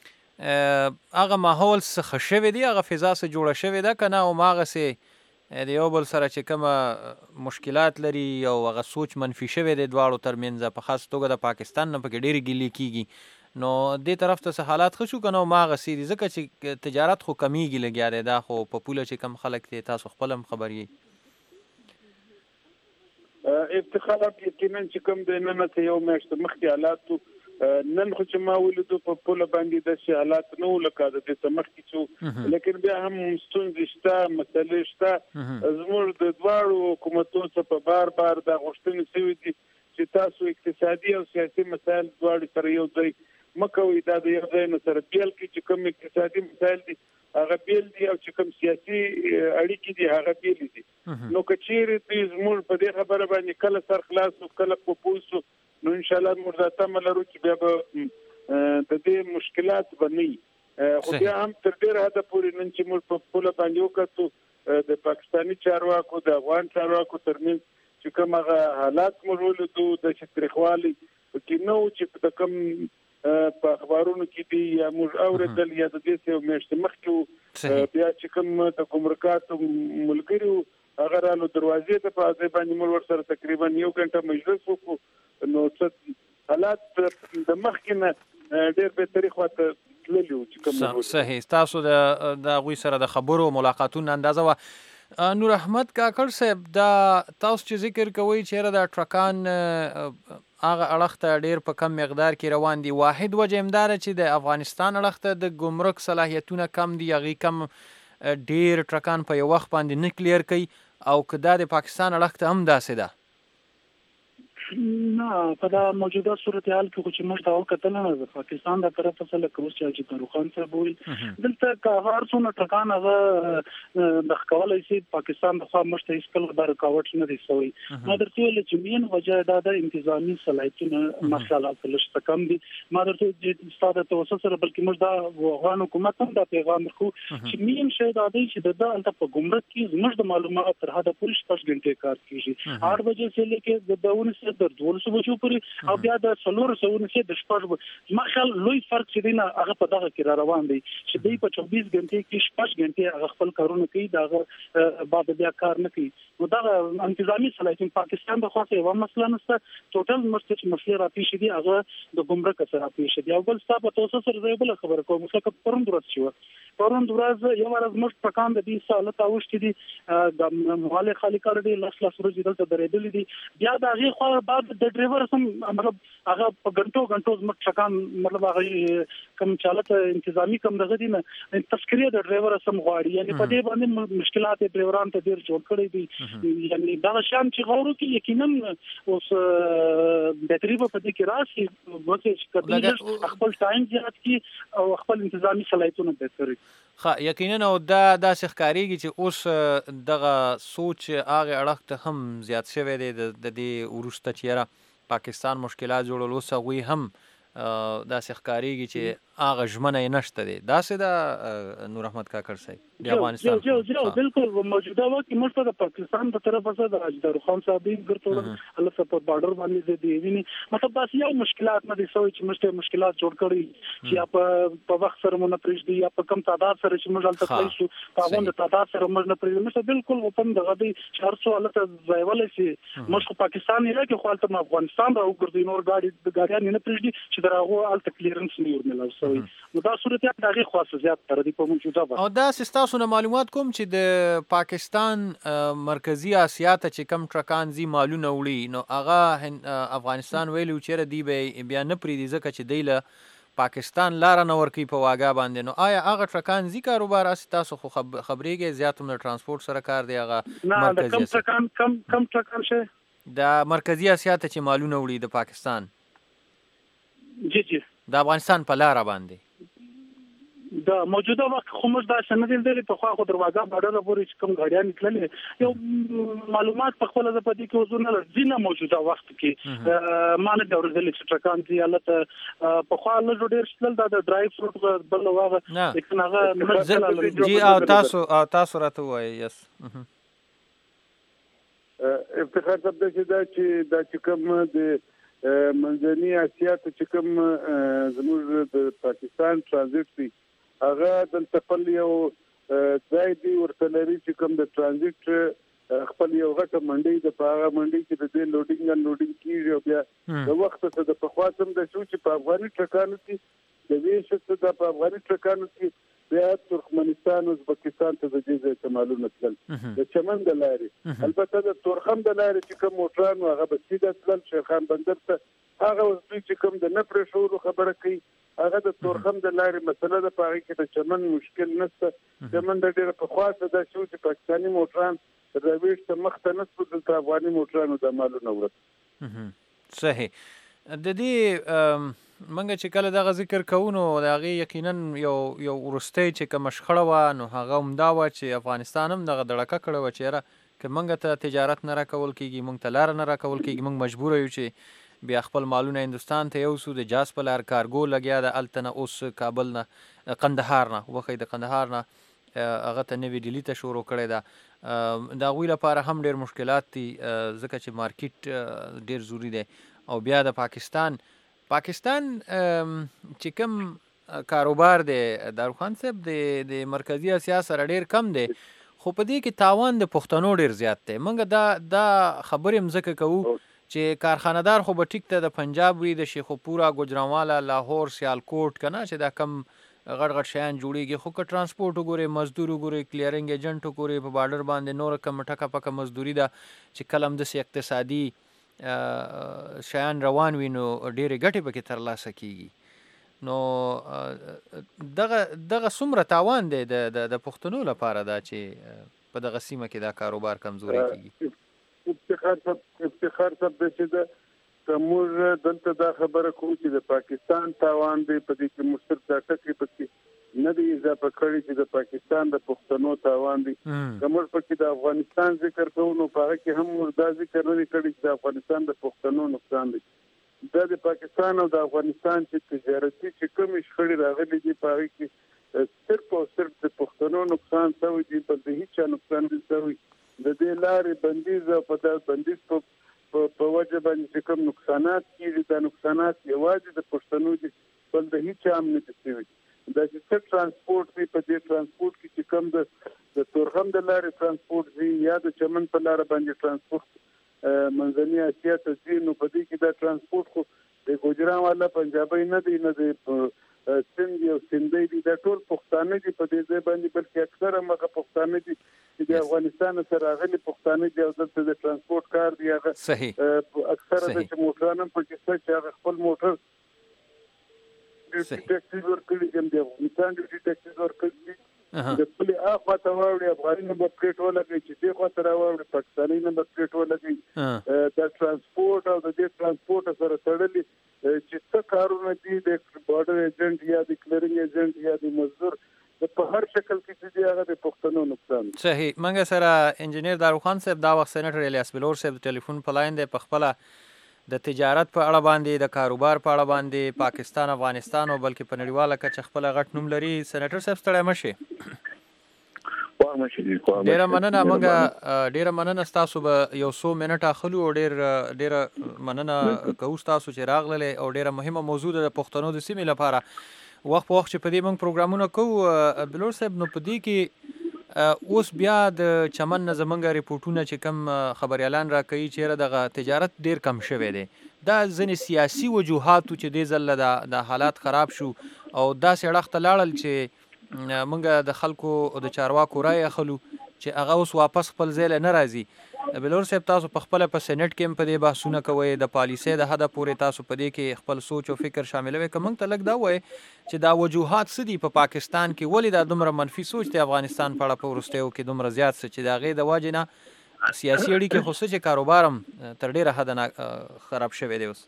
هغه ماحول څخه شوی دی هغه فضا څخه جوړه شوې ده که نه هماغسې د یو بل سره چې کومه مشکلات لري او هغه سوچ منفي شوی دی دواړو ترمنځ په خاص توګه د پاکستان نه پکې ډېرې ګیلې کېږي نو دې طرف ته څه حالات ښه شو که نه هماغسې دي ځکه چې تجارت خو کمیږي لګیا دی دا خو په پوله چې کم خلک دی تاسو خپل هم خبر یې افتخارات یقینا چې کوم دی نن ته یو میاشت مخکې حالاتو نن خو چې ما ولیدو په پوله باندې داسې حالات نه وو لکه د دې څه مخکې چې لیکن بیا هم ستونزې شته مسلې شته زموږ د دواړو حکومتونو څخه په بار بار دا غوښتنې شوي دي چې تاسو اقتصادي او سیاسي مسایل دواړو سره یو ځای مکوي دا د یو ځای نه سره بیل کې چې کوم اقتصادي مسایل دي هغه بیل دي او چې کوم سیاسي اړیکې دي هغه بیل دي نو کچېرې دې زموږ په دې خبره باندې کله سر خلاص او کله په پوسو نو ان شاء الله موږ دا تم لرو چې بیا به د دې مشکلات بنئ خو بیا هم تر ډېره حده پورې نن چې موږ په پوله باندې وکړو د پاکستاني چارواکو د افغان چارواکو ترمنځ چې کوم هغه حالات موږ ولیدو د تاریخوالي کې نو چې د کوم په اخبارونو کې دي یا موږ اورېدل یا د دې څه میاشتې مخکې بیا چې کوم د ګمرکاتو ملګرو هغه رالو دروازې ته په ځای باندې موږ ورسره تقریبا یو غنټه مجلس وکړو نو څه حالات د مخکې نه ډېر به تاریخ وته تللي چې کوم صحیح تاسو د د غوي سره د خبرو ملاقاتونو اندازه و نور احمد کاکړ صاحب دا تاسو چې ذکر کوئ چې د ټرکان هغه اړخ ته ډیر په کم مقدار کې روان دي واحد وجه امدار چې د افغانستان اړخ ته د ګمرک صلاحیتونه کم دي هغه کم ډیر ټرکان په یو وخت باندې نه کلیر کوي او کدا د پاکستان اړخ ته هم داسې ده نه په دا موجوده صورتحال کې چې موږ دا وکړل نه د پاکستان د طرفه سره کوم چې تاروخان سره بول دلته کاغار څونه ټکان هغه د خولای شي پاکستان د خوا مشته اسکل د رکاوټ نه دي سوی ما درته ویل چې مين وجه دا د انتظامی صلاحیتونو مسله کلش کم دي ما درته چې ستاسو توسط سره بلکې موږ دا افغان حکومت هم دا پیغام خو چې مين شي دا دی چې د الته په ګمرک کې زموږ د معلومات تر حده پورې شپږ غنټې کار کیږي آठ بجې سے لیکې د دونه در دولسو بجو پورې او بیا د څلور سوونه چې د شپږ ما خیال لوی فرق چې دی نه هغه په دغه کې را روان دی چې دوی په چوبیس غنټې کې شپږ غنټې هغه خپل کارونه کوي دا بعد بیا کار نه کوي نو دا انتظامی صلاحیت پاکستان د خاصه یو مسله نشته ټوټل مرسته چې مسله را پیښ دي هغه د ګمرک سره پیښ دي او بل څه په توسط سره بل خبره کوم څه پرون درس شو پرون درز یو ورځ موږ پکان د دې ساله تاوشت دي د مهاله خالی کار دي لاس لاس ورځې دلته درېدل دي بیا دا غي خو بعد د ډرایور سم مطلب هغه په غنټو غنټو زموږ څکان مطلب هغه کم چالت انتظامی کم دغه دي نه تذکریه د ډرایور سم غواړي یعنی په دې باندې مشکلات ډرایوران ته ډیر جوړ کړی دي یعنی دا شان چې غوړو کې یقینا اوس بهتري په دې کې راشي ورته چې خپل ټایم زیات کی او خپل انتظامی صلاحیتونه بهتري خا یقینا او دا داسې ښکاریږي چې اوس دغه سوچ هغه اړخ ته هم زیات شوی دی د دې ورسته چې پاکستان مشکلات جوړول اوس غوي هم داسې ښکاریږي چې هغه ژمنه یې نشته دی داسې دا نور احمد کاکړ صاحب د افغانستان جو جو بالکل موجوده وخت کې موږ د پاکستان په طرفه سره د راجدار خان صاحب ګرځول الله په بارډر باندې دی ویني مطلب دا یو مشکلات نه دي سوي چې موږ مشکلات جوړ کړی چې په په وخت سره مونږ پرېږ دی یا په کم تعداد سره چې موږ الته تللی په هغه د تعداد سره موږ نه پرېږ موږ بالکل وپم دغه دی چار سو الله ته ځایول شي موږ پاکستان نه کې خو الته افغانستان راو ګرځي نور گاډي د ګاډیان نه پرېږ چې دراغه الته کلیرنس نه ورملل سوي نو دا صورت یې دغه خاصه زیات تر دې په موجوده وخت او دا سیستاسو معلومات کوم چې د پاکستان مرکزی آسیا ته چې کم ټرکان زی مالونه وړي نو هغه افغانستان ویلو چې دی به بیا نه پریدي ځکه چې دی له پاکستان لار نه ورکی په واګا باندې نو آیا هغه ټرکان زی کاروبار اس تاسو خو خبرېږي زیاتوم د ترانسپورت سره کار دی هغه مرکزی کم ټرکان کم کم ټرکان شه د مرکزی آسیا ته چې مالونه وړي د پاکستان جی جی د افغانستان په لار باندې دا موجوده وخت خو موږ دا سندل دي په خوا خو دروازه بارډر پورې چې کوم غاډیان نکلل یو معلومات په خپل ځپدي کې وزونه لري موجوده وخت کې مان د ورزل چې ټرکان دي البته په خوا له ډېر شتل دا د ډرایو فروټ بل واغه لیکن هغه جی او تاسو او تاسو راته وایي یس افتخار صاحب دا چې دا چې کوم د منځنی اسیا ته چې کوم زموږ د پاکستان ترانزیت دی هغه دلته خپل یو ځای دی ورته لري چې کوم د ترانزیت خپل یو غټه منډي د هغه منډي کې د دې لوډینګ ان لوډینګ کیږي او بیا د وخت څخه د پخواتم د شو چې په افغاني ټرکانو کې د ویش څخه د افغاني ټرکانو کې بیا ترکمنستان او ازبکستان ته د دې استعمالونه تل د چمن د لارې البته د تورخم د لارې چې کوم موټران هغه به سیده تل شیخان بندر ته هغه چې کوم د نفر شورو خبره کوي هغه د تورخم د لارې مسله د پاره کې د چمن مشکل نشته چمن د ډېر په خاصه د شو چې پاکستاني موټران د ویش ته مخته نسبت د افغاني موټرانو د مالونو ورته صحیح د دې منګه چې کله دغه ذکر کوو نو د هغې یقینا یو یو وروستۍ چې کومه شخړه وه نو هغه همدا وه چې افغانستان هم دغه دړکه کړې وه چې یاره که موږ ته تجارت نه راکول کېږي موږ ته لاره نه راکول کېږي موږ مجبوره یو چې بیا خپل مالونه هندوستان ته یوسو د جاز په لار کارګو لګیا ده هلته نه اوس کابل نه قندهار نه وښی د قندهار نه هغه ته نوې ډیلي ته شروع کړې ده د هغوی لپاره هم ډېر مشکلات دي ځکه چې مارکیټ ډېر ضروري دی او بیا د پاکستان پاکستان چې کوم کاروبار دی داروخان صاحب د مرکزي اسیا سره ډېر کم دی خو په دې کې تاوان د پښتنو ډېر زیات دی موږ دا دا خبرې هم ځکه کوو چې کارخانهدار خو به ټیک ته د پنجاب وي د شیخوپوره ګوجرانواله لاهور سیالکوټ که نه چې دا کم غټ غټ شیان جوړېږي خو که ټرانسپورټ وګورئ مزدور وګورئ کلیرنګ ایجنټ وګورئ په بارډر باندې نوره کوم ټکه پکه مزدوري ده چې کله هم داسې اقتصادي شیان روان وي نو ډېرې ګټې پکې ترلاسه کېږي نو دغه دغه څومره تاوان دی د د پښتنو لپاره دا چې په دغه سیمه کې دا کاروبار کمزوری کېږي افتخار صاحب افتخار صاحب د چې ده که موږ دلته دا خبره کوو چې د پاکستان تاوان دی په دې کې موږ صرف دا ټکي پکې نه دی اضافه کړی چې د پاکستان د پښتنو تاوان دی که موږ پکې د افغانستان ذکر کوو نو په هغه کې هم موږ دا ذکر نه دی کړی چې د افغانستان د پښتنو نقصان دی دا د پاکستان او د افغانستان چې تجارتي چې کومې شخړې راغلي دي په هغې کې صرف او صرف د پښتنو نقصان شوی دی بل د هېچا نقصان دی شوی د دې لارې بندیز او په دا بندیز په په وجه باندې چې کوم نقصانات کېږي دا نقصانات یوازې د پښتنو دي بل د هېچا هم نه دي شوي دا چې څه ټرانسپورټ دی په دې ټرانسپورټ کې چې کوم د د تورخم د لارې ټرانسپورټ دی یا د چمن په لاره باندې ټرانسپورټ منځني اسیا ته ځي نو په دې کې دا ټرانسپورټ خو د ګوجرانواله پنجابی نه دی نه دی سند او سندۍ دي دا ټول پښتانه دي په دې ځای باندې بلکې اکثره هغه پښتانه دي چې د افغانستان سره راغلي پښتانه دي او دلته د ټرانسپورټ کار دی هغه صحیح اکثره د چې موټران هم پکې شته چې هغه خپل موټر ټیکسي ورکړي چې د افغانستان ډیوټي ټیکسي ورکړي د خپلې اخوا ته واوړي افغاني نمبر پلیټ ولګوي چې دې خوا ته راواوړي پاکستاني نمبر پلیټ ولګوي دا ټرانسپورټ او د دې ټرانسپورټ سره تړلي چې څه کارونه دي د بارډر ایجنټ یا د کلیرنګ ایجنټ یا د مزدور په هر شکل کې چې دی هغه د پښتنو نقصان صحیح منګه سره انجینیر داروخان صاحب دا وخت سېنیټر الیاس بلور صاحب ټلیفون په لاین دی په خپله د تجارت په اړه باندې د کاروبار په اړه باندې پاکستان افغانستان او بلکې په نړیواله کچه خپله غټ نوم لري سېنیټر صاحب ستړی مه شئ ډیره مننه موږ ډیره مننه ستاسو به یو څو منټه اخلو او ډیر ډیره مننه کوو ستاسو چې راغللی او ډیره مهمه موضوع ده د پښتنو د سیمې لپاره وخت په وخت چې په دې موږ پروګرامونه کوو بلور صاحب نو په دې کې اوس بیا د چمن نه زمونږ ریپورټونه چې کوم خبریالان راکوي چې دغه تجارت ډیر کم شوی دی دا ځینې سیاسي وجوهاتو چې دې ځل د حالات خراب شو او داسې اړخ ته لاړل چې موږ د خلکو د چارواکو رای اخلو چې هغه اوس واپس خپل ځای له نه راځي بلور صاحب تاسو په خپله په سینټ کې هم په دې بحثونه کوئ د پالیسۍ د حده پورې تاسو په دې کې خپل سوچ او فکر شاملوئ که موږ ته لږ دا ووایئ چې دا وجوهات څه دي په پاکستان کې ولې دا دومره منفي سوچ دی افغانستان په اړه په وروستیو کې دومره زیات څه چې د هغې د وجې نه سیاسي اړیکې خو څه چې کاروبار هم تر ډېره حده خراب شوی دی اوس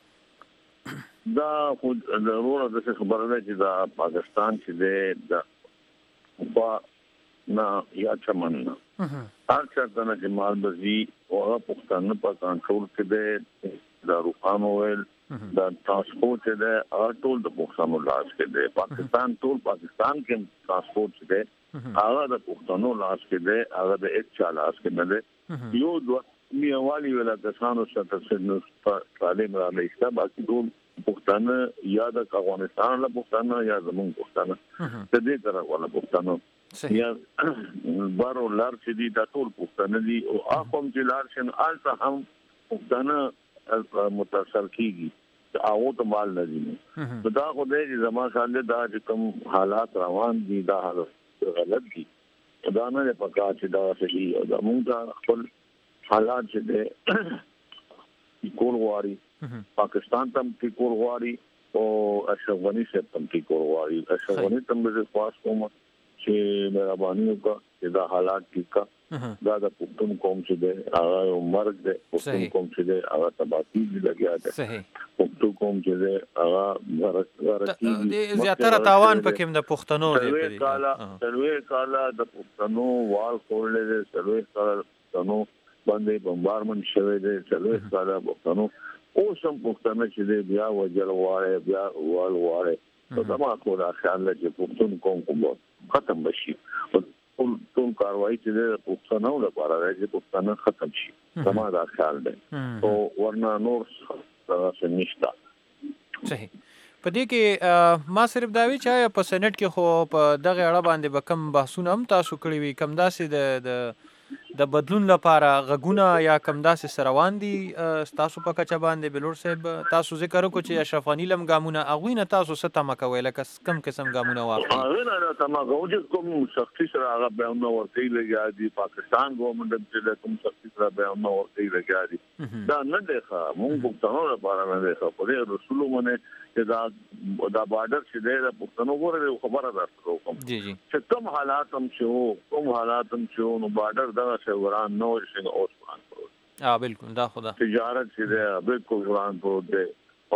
دا خو ضروره داسې خبره ده چې دا پاکستان چې دی د خوا نه یا چمن نه هر چاته نه چې مال بزي او هغه پښتانه په کنټرول کې دی داروخان وویل دا ټرانسپورټ چې دی هغه ټول د پښتنو لاس کې دی پاکستان ټول پاکستان کې ټرانسپورټ چې دی هغه د پښتنو لاس کې دی هغه د هېچا لاس کې نه دی یو دوه میوالي ولا کسانو سره څه تعلیم راغلی شته باقي ټول پښتانه یا د افغانستان له پښتانه یا زمونږ پښتانه د دې طرف ولا پښتانه یا بارو لار چې دي دا ټول پښتانه دي او اقوم چې لار شن الته هم پښتانه متاثر کیږي هغه ته مال نه دي نو دا خو دې زما خاله دا چې کوم حالات روان دي دا حالت غلط دي دا نه پکا چې دا صحیح او دا موږ خپل حالات چې دي کول غواړي پاکستان تم کې کول غواړي او اشرف غنی صاحب تم کې کول غواړي اشرف غنی تم به خاص کوم چې مهرباني وکړه چې دا حالات ټیکا دا د پښتون قوم چې دی هغه یو مرګ دی پښتون قوم چې دی هغه تباهي لګیا دی پښتون قوم چې دی هغه د زیاتره تاوان پکې د پښتنو دی سلوي کاله سلوي کاله د پښتنو وال کولې دی سلوي کاله پښتنو باندې بمبارمنټ شوی دی سلوي کاله پښتنو اوس هم پښتانه چې دی بیا وجل واړې بیا وال واړې نو دا ما کو دا خیال چې پښتون قوم کوم ختم بشي ټول ټول کاروایی چې د پښتنو لپاره راځي پښتانه ختم شي زما دا خیال دی او ورنه نور څه نشته. صحیح. په دې کې ما صرف دا وی چې په سېنات کې خو په دغه اړه باندې به کم بحثونه هم تاسو کړی وي کم داسې د د د بدلون لپاره غږونه یا کم داسې سروان دي تاسو په کچه باندې بلور صاحب تاسو ذکر وکړو چې اشرف غنی لم ګامونه اغوی نه تاسو څه تمه کوي لکه کم قسم ګامونه واخلي هغه نه تمه کوي کوم شخصي سره هغه بیان ورته لګیا دي پاکستان ګورنمنت چې کوم شخصي سره بیان ورته لګیا دي دا نه دی ښه موږ پښتنو لپاره نه دی ښه په دې رسول باندې چې دا دا بارډر چې دی د پښتنو غوړې خبره درته کوم جی جی چې کوم حالات هم شو کوم حالات هم شو نو بارډر دا وران نو څنګه اوس قرآن پروت اه بالکل دا خدا تجارت چې ده بالکل قرآن پروت ده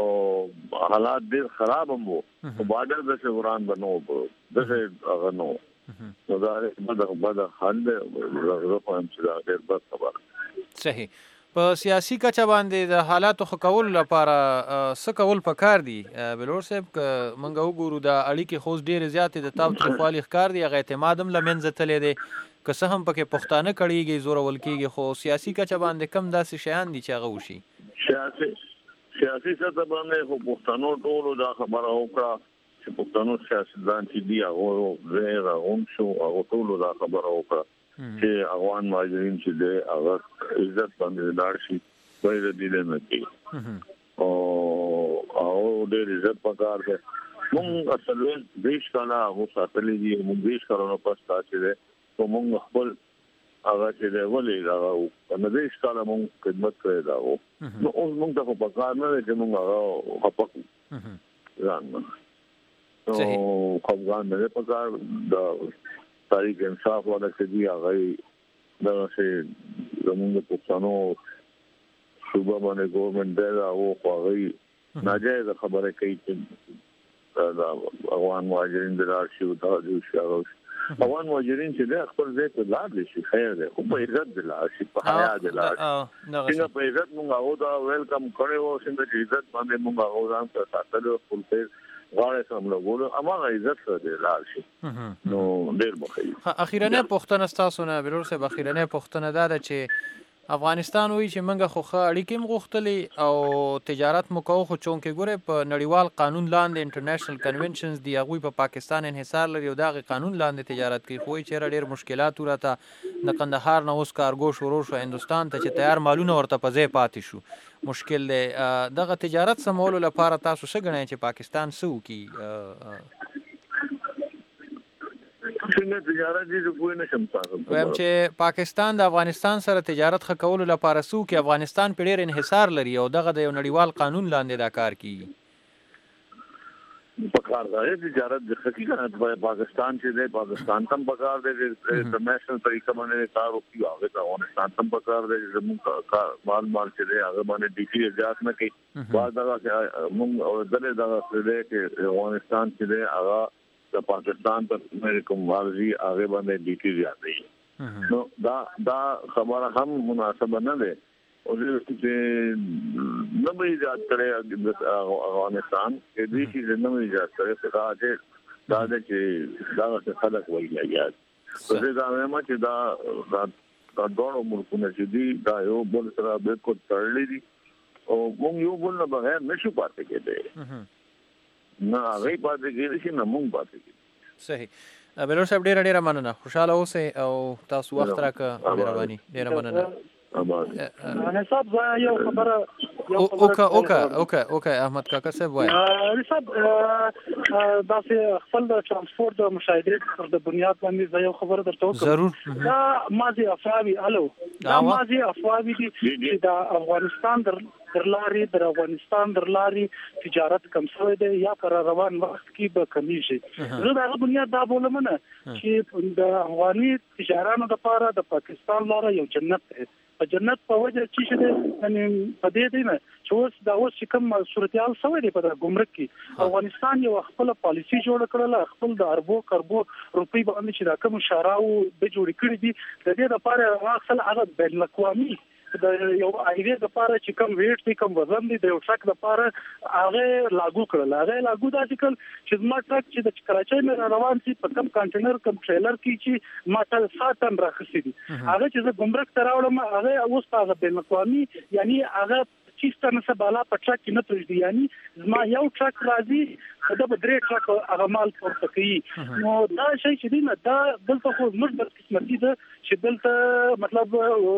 او حالات ډیر خراب هم وو او بارډر د قرآن بنو دغه هغه نو نو دا بده بده حل زه په هم چې دا ډیر بد خبر. صحیح. په سیاسي کچه باندې د حالاتو ښه کولو لپاره څه کول پکار دي بلور صاحب که موږ وګورو د اړیکې خو ډېرې زیاتې د تاوتریخوالي ښکار دي هغه اعتماد هم له منځه تللی دی که څه هم پکې پښتانه کړېږي زورول کېږي خو سیاسي کچه باندې کم داسې شیان دي چې هغه وشي سیاسي سیاسي سطح باندې خو پښتنو ټولو دا خبره وکړه چې پښتنو سیاستدان چې دي هغه زه راغون شو هغه ټولو دا خبره وکړه چې افغان مهاجرین چې دی هغه عزت باندې لاړ شي باید دې نه کوي او او ډېر عزت پکار دی موږ اصل دیش کاله هغه ساتلې دي موږ دیش کارونه پس تاسو دی او موږ خپل هغه چې دی ولې دا نو دیش کاله موږ خدمت کړی دا او نو اوس موږ ته پکار نه دی چې موږ هغه خپل ځان نو افغان نه پکار دا تاریخ انصاف والا چې دی هغه دا چې زموږ پښتنو صوبه باندې ګورنمنت دی او هغه ناجایز خبره کوي چې دا افغان مهاجرین د راشي او دا د شاو افغان مهاجرین چې د خپل ځای ته لاړ شي خیر دی خو په عزت د لاړ شي په حیا د لاړ شي څنګه په عزت موږ هغه دا ویلکم کړو څنګه چې عزت باندې موږ هغه ځان ته ساتلو خپل غواړي سم له ګورو امغه عزت سره لار شي نو ډیر بخیر. اخیرنه پښتنه تاسو نه بلور صاحب اخیرنه پښتنه دا چې افغانستان وی چې منګه خو اړیکې مغختلې او تجارت مو کوو خو چونکې ګوره په نړیوال قانون لاندې انټرنیشنل کنونشنز دی هغه په پاکستان انحصار لري او دغه قانون لاندې تجارت کوي خو چې ډېر مشکلات ورته د قندهار نه اوس کارګو شروع شو هندستان ته چې تیار مالونه ورته په ځای پاتې شو مشکل دی دغه تجارت سمولو لپاره تاسو څه غواړئ چې پاکستان څه وکړي څنګه تجارت دې کوی نشم تاسو وایم چې پاکستان د افغانستان سره تجارت ښه کولو لپاره څه وکړي افغانستان په ډېر انحصار لري او دغه د یو نړیوال قانون لاندې دا کار کوي پکار دی تجارت د حقیقت په پاکستان چې دی پاکستان تم پکار دی انټرنیشنل طریقه باندې کار وکړي هغه ته افغانستان تم پکار دی زموږ مال مال چې دی هغه باندې ډیټي اجازه نه کوي بعد دا موږ دغه دغه چې افغانستان چې دی هغه د پاکستان پر مې کوم ورزي هغه باندې ډیټي زیاتې نو دا دا خبره هم مناسبه نه ده او چې نو ایجاد کړي د افغانستان کې دې چې نو ایجاد کړي څنګه چې دا د چې دا څه خلک وایي څه دا مې چې دا دا ډول ملکونه چې دي دا یو بل سره به کو تړلې دي او موږ یو بل نه بغیر نشو پاتې کېدای نه هغه پاتې کېږي چې نه موږ پاتې کېږي. صحیح. بلور صاحب ډېر ډېر مننه خوشاله اوسئ او تاسو وخت راکړه مهرباني ډېر مننه. نه صاحب زه یو خبره اوکا اوکا اوکا اوکا احمد کاکا صاحب وایي صاحب داسې خپل د ترانسپورت د مشاهدې پر د بنیاد باندې زه یو خبره درته وکړم. ضرور. دا مازی افراوي الو دا مازی افراوي دي چې د افغانستان در درلاري در افغانستان درلاري تجارت کم شوی دی یا پر روان وخت کې به کمیږي. زه دا بنیاد دا بولم نه چې د افغاني تجارانو لپاره د پاکستان لاره یو جنت دی. په جنت په وجه چې شه یعنی په دې دی نه چې اوس دا اوس چې کوم صورتحال شوی دی په ګمرک کې افغانستان یو خپل پالیسی جوړ کړل خپل د اربو کربو روپی باندې چې دا کوم شراو به جوړ کړی دي د دې لپاره اصل هغه بین الاقوامي د یو ایوی د لپاره چې کوم ویټ دی کوم وزن دی د یو ټرک لپاره هغه لاګو کړل هغه لاګو د ارتکل چې ما ټرک چې د کراچۍ مې روان سي په کم کنټینر کم ټریلر کې چې ما تل ساتن راخسي دي هغه چې د ګمرک تراوړم هغه اوس هغه بین الاقوامي یعنی هغه چیسته نه سباله په ټرک کې نه پرېږدي یعنی زما یو ټرک راځي دا به درې ټرک هغه مال پورته کوي نو دا شی چې دی نه دا دلته خو موږ د قسمتي ده چې دلته مطلب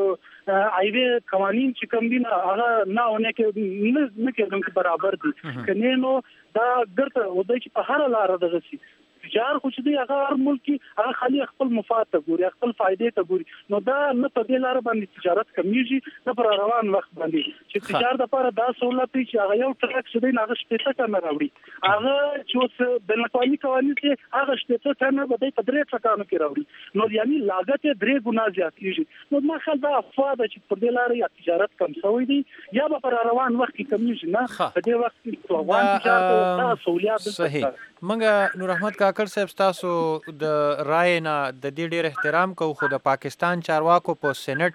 ایوی قوانین چې کوم دي هغه نه ونه کې نه نه کې برابر دي کنه نو دا ګرته ودی چې په هر لار دغه شي تجار خو چې دی هغه هر ملکی هغه خالي خپل مفاد ته ګوري خپل فائدې ته ګوري نو دا نه په دې لار باندې تجارت کمیږي نه پر روان وخت باندې چې تجارت لپاره دا سہولت چې هغه یو ټرک چې دی هغه شپږ ټن راوړي هغه چې بین الاقوامي قوانین کې هغه شپږ ټن به د پدرې ټرکانو کې راوړي نو یعنی لاګت درې ګنا زیات کیږي نو ما خل دا افاده چې په دې لار یا تجارت کم شوی دی یا به پر روان وخت کې کمیږي نه په دې وخت کې روان تجارت دا سہولیت صحیح منګه نور احمد کاکړ صاحب تاسو د رائے نه د دې ډېر احترام کوو خو د پاکستان چارواکو په سېنات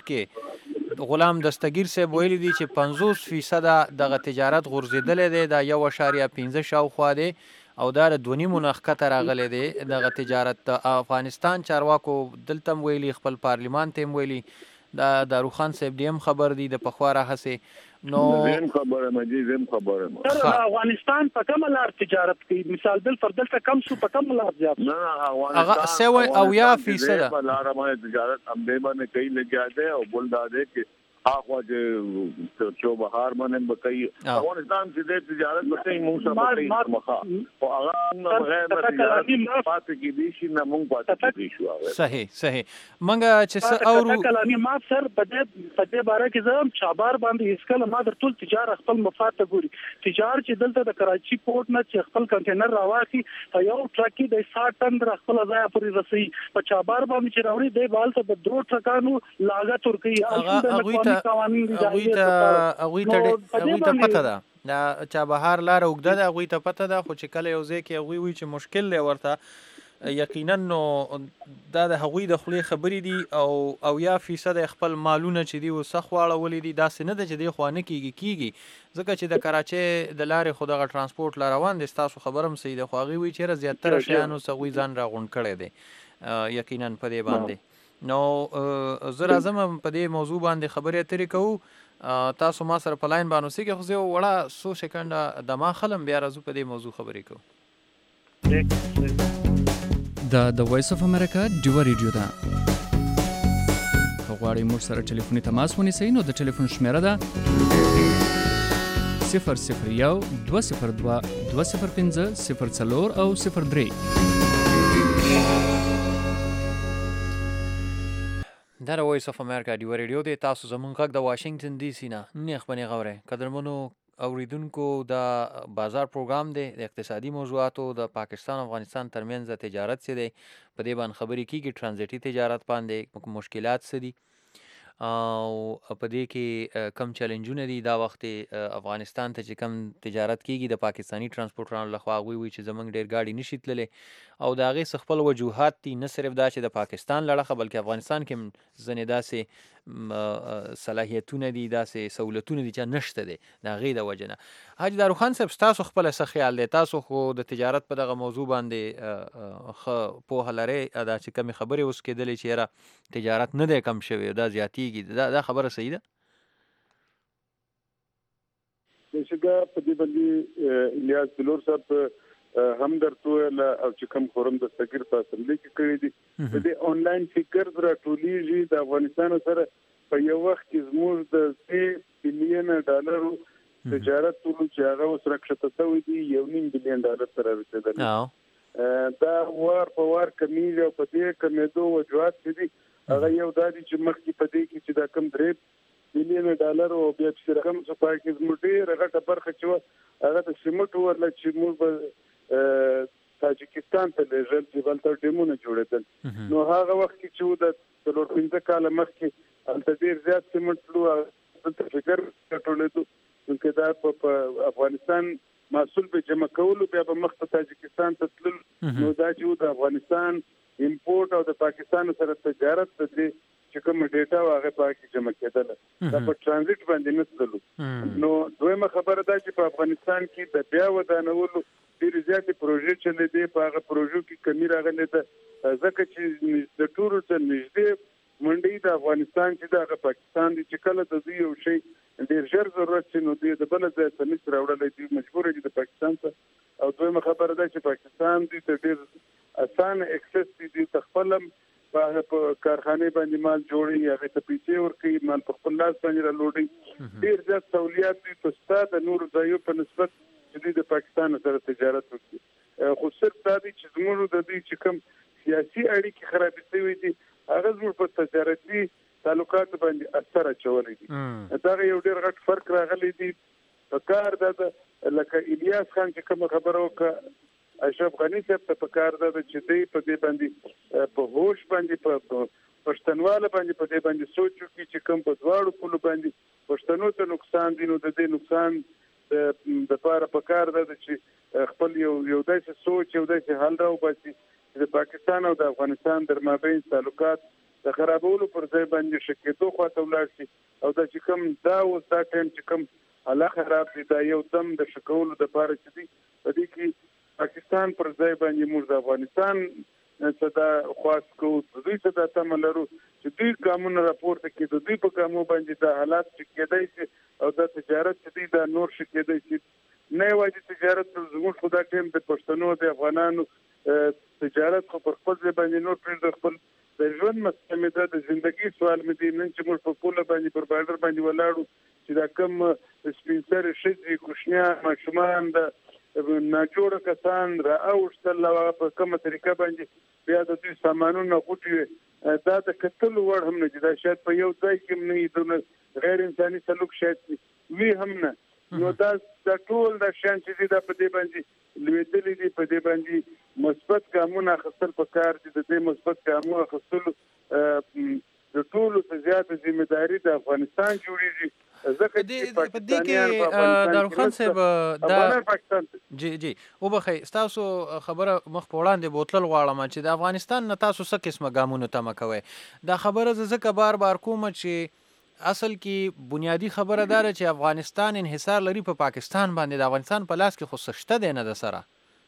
کې غلام دستگیر صاحب ویلي دي چې پنځوس فیصد دغه تجارت غورځېدلی دی دا یو اشاریه پنځه شاوخوا دی او دا د دوه نیمو نه ښکته راغلی دی دغه تجارت د افغانستان چارواکو دلته هم ویلي خپل پارلیمان ته هم ویلي دا داروخان صاحب دی هم خبر دی د پخوا راهسې نو زم خبره مجي زم خبره سره افغانستان په کومه لار تجارت کوي مثال بل پر دلته کم شو په کومه لار زیات نه افغانستان هغه سوي او یا فیصد په لار باندې تجارت هم به باندې کوي لګیا دی او بل دا دی چې اخوا چې چو بهار باندې بکای افغانستان چې د تجارت په کوي موږ سره مخه او هغه غیر تجارت پاتې کې دي چې نه موږ پاتې دي شو صحیح صحیح منګه چې اورو کلامي ما سر په دې په دې باره کې زم چابار باندې اسکل ما در ټول تجارت خپل مفاد ته ګوري تجارت چې دلته د کراچي پورت نه چې خپل کنټینر راوځي په یو ټرک کې د ساठ ټن در خپل ځای پورې رسي په چابار باندې چې راوړي د بال ته د درو ټرکانو لاګت ورکي هغه اغوی ته اغوی ته اغوی ته پته ده دا چا بهار لار وګده ده اغوی ته پته ده خو چې کله یو ځای کې اغوی وی چې مشکل دی ورته یقینا نو دا د هغوی د خولې خبرې دي او او یا فیصد خپل مالونه چې دی وسخ واړولې دي داسې نه ده چې دی خو نه کیږي کیږي ځکه چې د کراچۍ د لارې خو دغه ترانسپورت لار روان دي ستاسو خبرم صحیح ده خو هغوی وی چې زیاتره شیانو هغوی ځان راغونډ کړی دی یقینا په دې باندې نو زه راځم په دې موضوع باندې خبرې اترې کوو تاسو ما سره په لاین باندې اوسئ خو زه یو وړه څو سکنډه دما خلم بیا راځو په دې موضوع خبرې کوو دا د وایس اف امریکا ډیوه ریډیو ده که غواړئ موږ سره ټلیفوني تماس ونیسئ نو د ټلیفون شمیره ده صفر صفر یو دوه صفر دوه دوه صفر پنځه صفر څلور او صفر درې دا د وایس اف امریکا ډیوه ریډیو دی تاسو زمونږ غږ د واشنگټن ډي سي نه نیخ بنې غوره قدرمنو اوریدونکو د بازار پروګرام دی د اقتصادي موضوعاتو د پاکستان او افغانستان ترمنځ د تجارت څه دی په دې باندې خبرې کیږي ټرانزیټي تجارت باندې مشکلات څه دي او په دې کې کم چیلنجونه دي دا وخت افغانستان ته چې کم تجارت کیږي د پاکستانی ترانسپورټرانو لخوا هغوی وایي چې زموږ ډېر ګاډي نشي تللی او د هغې څه خپل وجوهات دي نه صرف دا چې د پاکستان لړخه بلکې افغانستان کې هم ځینې داسې صلاحیتونه دي داسې سهولتونه دي چې نشته دی د هغې د وجې نه حاجي داروخان صاحب ستاسو خپله څه خیال دی تاسو خو د تجارت په دغه موضوع باندې ښه پوهه لرئ دا چې کمې خبرې اوس کېدلې چې یاره تجارت نه دی کم شوی دا زیاتېږي دا دا خبره صحیح ده بېشکه په دې باندې الیاس بلور صاحب هم درته ویل او چې کوم خورم دستګیر په اسمبلی کې کړی دي د دې آنلاین فکر راټولیږي د افغانستان سره په یو وخت کې زموږ د سه بلین ډالرو تجارت ټول چې هغه اوس راکښته شوی دی یو نیم بلین ډالر سره رسیدلی دا وار په وار کمیږي او په دې کمیدو وجوهات دي هغه یو دا دي چې مخکې په دې کې چې دا کم درې بلین ډالر او بیا چې رقم څه پای کې زموږ ډېره غټه برخه چې هغه د سیمټ ورله چې موږ به تاجکستان ته لېږل چې بلته ډیمونه جوړېدل نو هغه وخت کې چې د څلور پنځه کاله مخکې هلته ډېر زیات سیمټ تلو دلته فکر راټولېدو چې دا په افغانستان محصول به جمع کولو بیا به مخ ته تاجکستان ته تلل نو دا چې د افغانستان امپورټ او د پاکستان سره تجارت د دې چې کوم ډیټا هغه پاکي جمع کېدل دا په ترانزیت باندې نه تللو نو دویمه خبره دا چې په افغانستان کې د بیا ودانولو ډېر زیاتې پروژې چلې دي په هغه پروژو کې کمی راغلې ده ځکه چې د ټولو ته نږدې منډي د افغانستان چې د پاکستان د چکل د دوی یو شی ډېر ژر ضرورت شي نو د بل ځای ته نس راوړل دي مجبور دي د پاکستان ته او دویمه خبره ده چې پاکستان د ډېر آسان اکسس دي تخپلم په کارخانه باندې مال جوړي هغه ته پیسې ورکړي مال په خپل لاس باندې را لوړي ډېر زیات سہولیات دي په ستاسو نور ځایو په نسبت چې د پاکستان سره تجارت وکړي خو صرف دا دي چې زموږ د دې چې کوم سیاسي اړیکې خراب شوي دي هغه زموږ په تجارتي تعلقات باندې اثر اچولې دي دا یو ډېر غټ فرق راغلی دی په کار دا لکه الیاس خان چې کوم خبره وکړه اشرف غنی صاحب ته په کار دا چې دی په دې باندې په هوش باندې په پښتنواله باندې په دې باندې سوچ وکړي چې کوم په دواړو پلو باندې پښتنو ته نقصان دي نو د دې نقصان د لپاره په کار دا چې خپل یو یو داسې سوچ یو داسې حل راوباسي د پاکستان او د افغانستان درمابین تعلقات د خرابولو پر ځای باندې شکېدو خواته ولاړ شي او دا چې کوم دا اوس دا ټایم چې کوم حاله خراب دي دا یو دم د شکولو دپاره چې دي په دې کې پاکستان پر ځای باندې موږ د افغانستان څخه دا خواست کوو دوی څه دا تمه لرو چې دوی ګامونه راپورته کړي د دوی په ګامو باندې دا حالات چې کېدای شي او دا تجارت چې دی دا نور شي کېدای شي نه یوازې تجارت زموږ خو دا ټیم د پښتنو د افغانانو تجارت خو پر خپل ځای باندې نور پرېږده خپل د ژوند مسله ده د ژوندګي سوال مې دی نن چې موږ په پوله باندې پر بارډر باندې ولاړو چې دا کوم سپین سرې ښځې کوچنیان ماشومان د ناجوړه کسان رااوښتل او په کومه طریقه باندې بیا د دوی سامانونه غوټي دا د کتلو وړ هم نه دي دا شاید په یو ځای کې هم نه وي غیر انساني سلوک شاید وي هم نه نو دا د ټول د شان چې دا په دې باندې لویدلې دي په دې باندې مثبت ګامونه اخیستل پکار دي د دې مثبت ګامونه اخیستل د ټولو ته زیاته ځمېداري د افغانستان جوړیږي ځکه چې په دې کې داروخان صاحب دا جی جی وبخښئ ستاسو خبره مخ په وړاندې بوتلل غواړم چې د افغانستان نه تاسو څه قسمه ګامونه تمه کوئ دا خبره زه ځکه بار بار کوم چې اصل کې بنیادی خبره داره چې افغانستان انحصار لري په پا پاکستان باندې د افغانستان په لاس کې خو سشته دی نه د سره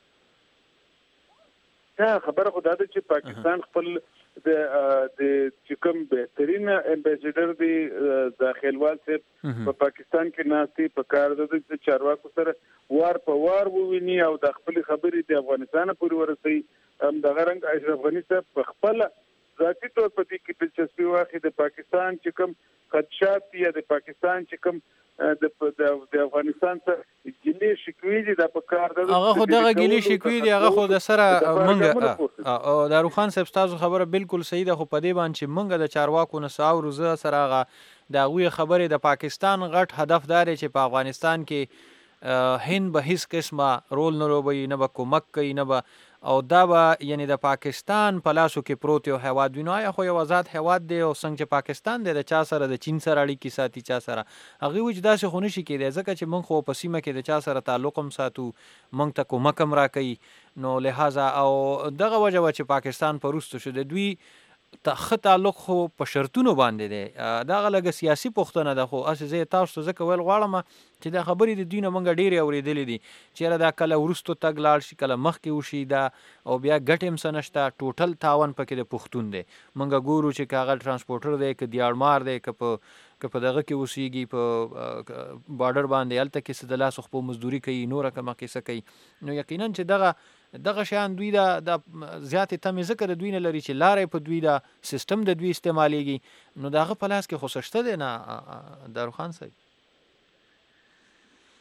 دا خبره خو دا ده چې پاکستان خپل د د چې کوم بهترین امبیسډر دی داخلوال صاحب په پاکستان کې ناستي په کار د د چارواکو سره وار په وار وویني او د خپل خبرې د افغانستان پورې ورسي هم د غرنګ اشرف غنی صاحب په خپل ذاتي تور په دې کې دلچسپي واخلي د پاکستان چې کوم خدشات یا د پاکستان چې کوم د د افغانستان ته ګلې شکوي دي د پکار د هغه خو دغه ګلې شکوي دي هغه خو د سره منګه او داروخان صاحب تاسو خبره بالکل صحیح ده خو په دې باندې چې منګه د چارواکو نه ساو روزه سره هغه د غوي خبره د پاکستان غټ هدف دار چې په افغانستان کې هند به هیڅ قسمه رول نه لوبوي نه به کومک کوي نه به او دا به یعنی د پاکستان په لاسو کې پروت یو هیواد وینو یا خو یو آزاد هیواد دی او څنګه چې پاکستان دی د چا سره د چین سره اړیکې ساتي چا سره هغه وجه داسې خو نشي کېدی ځکه چې موږ خو په سیمه کې د چا سره تعلق هم ساتو موږ ته کومک هم راکوي نو لہذا او دغه وجه و چې پاکستان په وروسته شو د دوی ښه تعلق خو په شرطونو باندې دی دغه لږه سیاسي پوښتنه ده خو هسې زه یې تاسو ته ځکه ویل غواړم چې دا خبرې د دوی نه موږ ډېرې اورېدلې دي چېرې دا کله وروستو تګ لاړ شي کله مخکې وشي دا او بیا ګټې هم څه نشته ټوټل تاوان پکې د پښتون دی موږ ګورو چې که هغه ټرانسپورټر دی که دیاړمار دی که په که په دغه کې اوسېږي په بارډر باندې هلته کې څه د لاسو خپل مزدوري کوي نوره که مخکې څه کوي نو یقینا چې دغه دغه شیان دوی دا د زیاتې تمې ځکه د دوی نه لري چې لارې په دوی دا سیستم د دوی استعمالیږي نو د هغه په لاس کې خو څه شته دی نه داروخان صاحب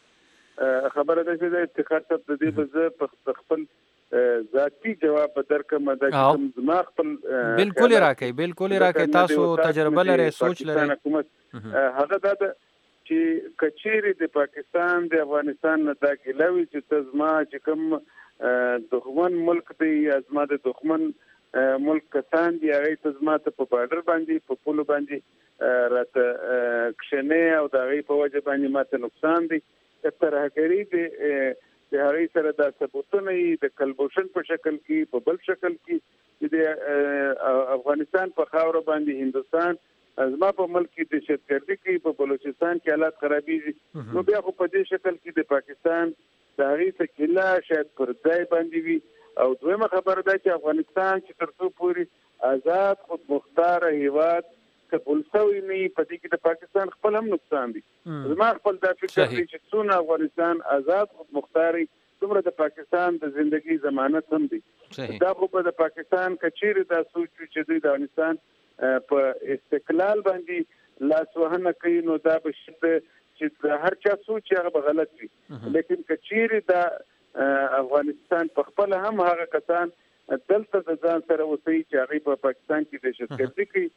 خبره ده چې د افتخار صاحب د دې به زه په خپل ذاتي جواب درکم د کوم زما خپل بالکل راکې بالکل راکې تاسو تجربه لرئ سوچ لرئ هغه دا چې کچېری د پاکستان د افغانستان نه دا ګلوي چې تزما چې کوم دښمن ملک دی ازما د دښمن ملک کسان دی هغه تزما ته په بارډر باندې په پولو باندې راته کښنه او د هغه په وجه باندې ماته نقصان دی ترهګری د د هغه سره د ثبوتونه د کلبوشن په شکل کې په بل شکل کې د افغانستان په خاور باندې هندستان ازما په ملک کې د شتګردي کې په بلوچستان کې حالات خرابېږي نو بیا خو په دې شکل کې د پاکستان د هغه تکیلا شاید پر ځای باندې وي او دویمه خبره ده چې افغانستان چې تر څو پوري آزاد خود مختار هیواد قبول شوی نه په دې کې د پاکستان خپل هم نقصان دي زما خپل دا فکر دی چې څونه افغانستان آزاد خود مختاري څومره د پاکستان د ژوندۍ ضمانت هم دي دا خو په د پاکستان کچېره دا سوچ چې د افغانستان په استقلال باندې لاس وهنه کوي نو دا به چې هر چا سوچ هغه غلط وي لیکن کچېره دا افغانستان په خپل هم هغه کسان دلته د ځان سره وسی چې هغه په پاکستان کې د شتګردي کوي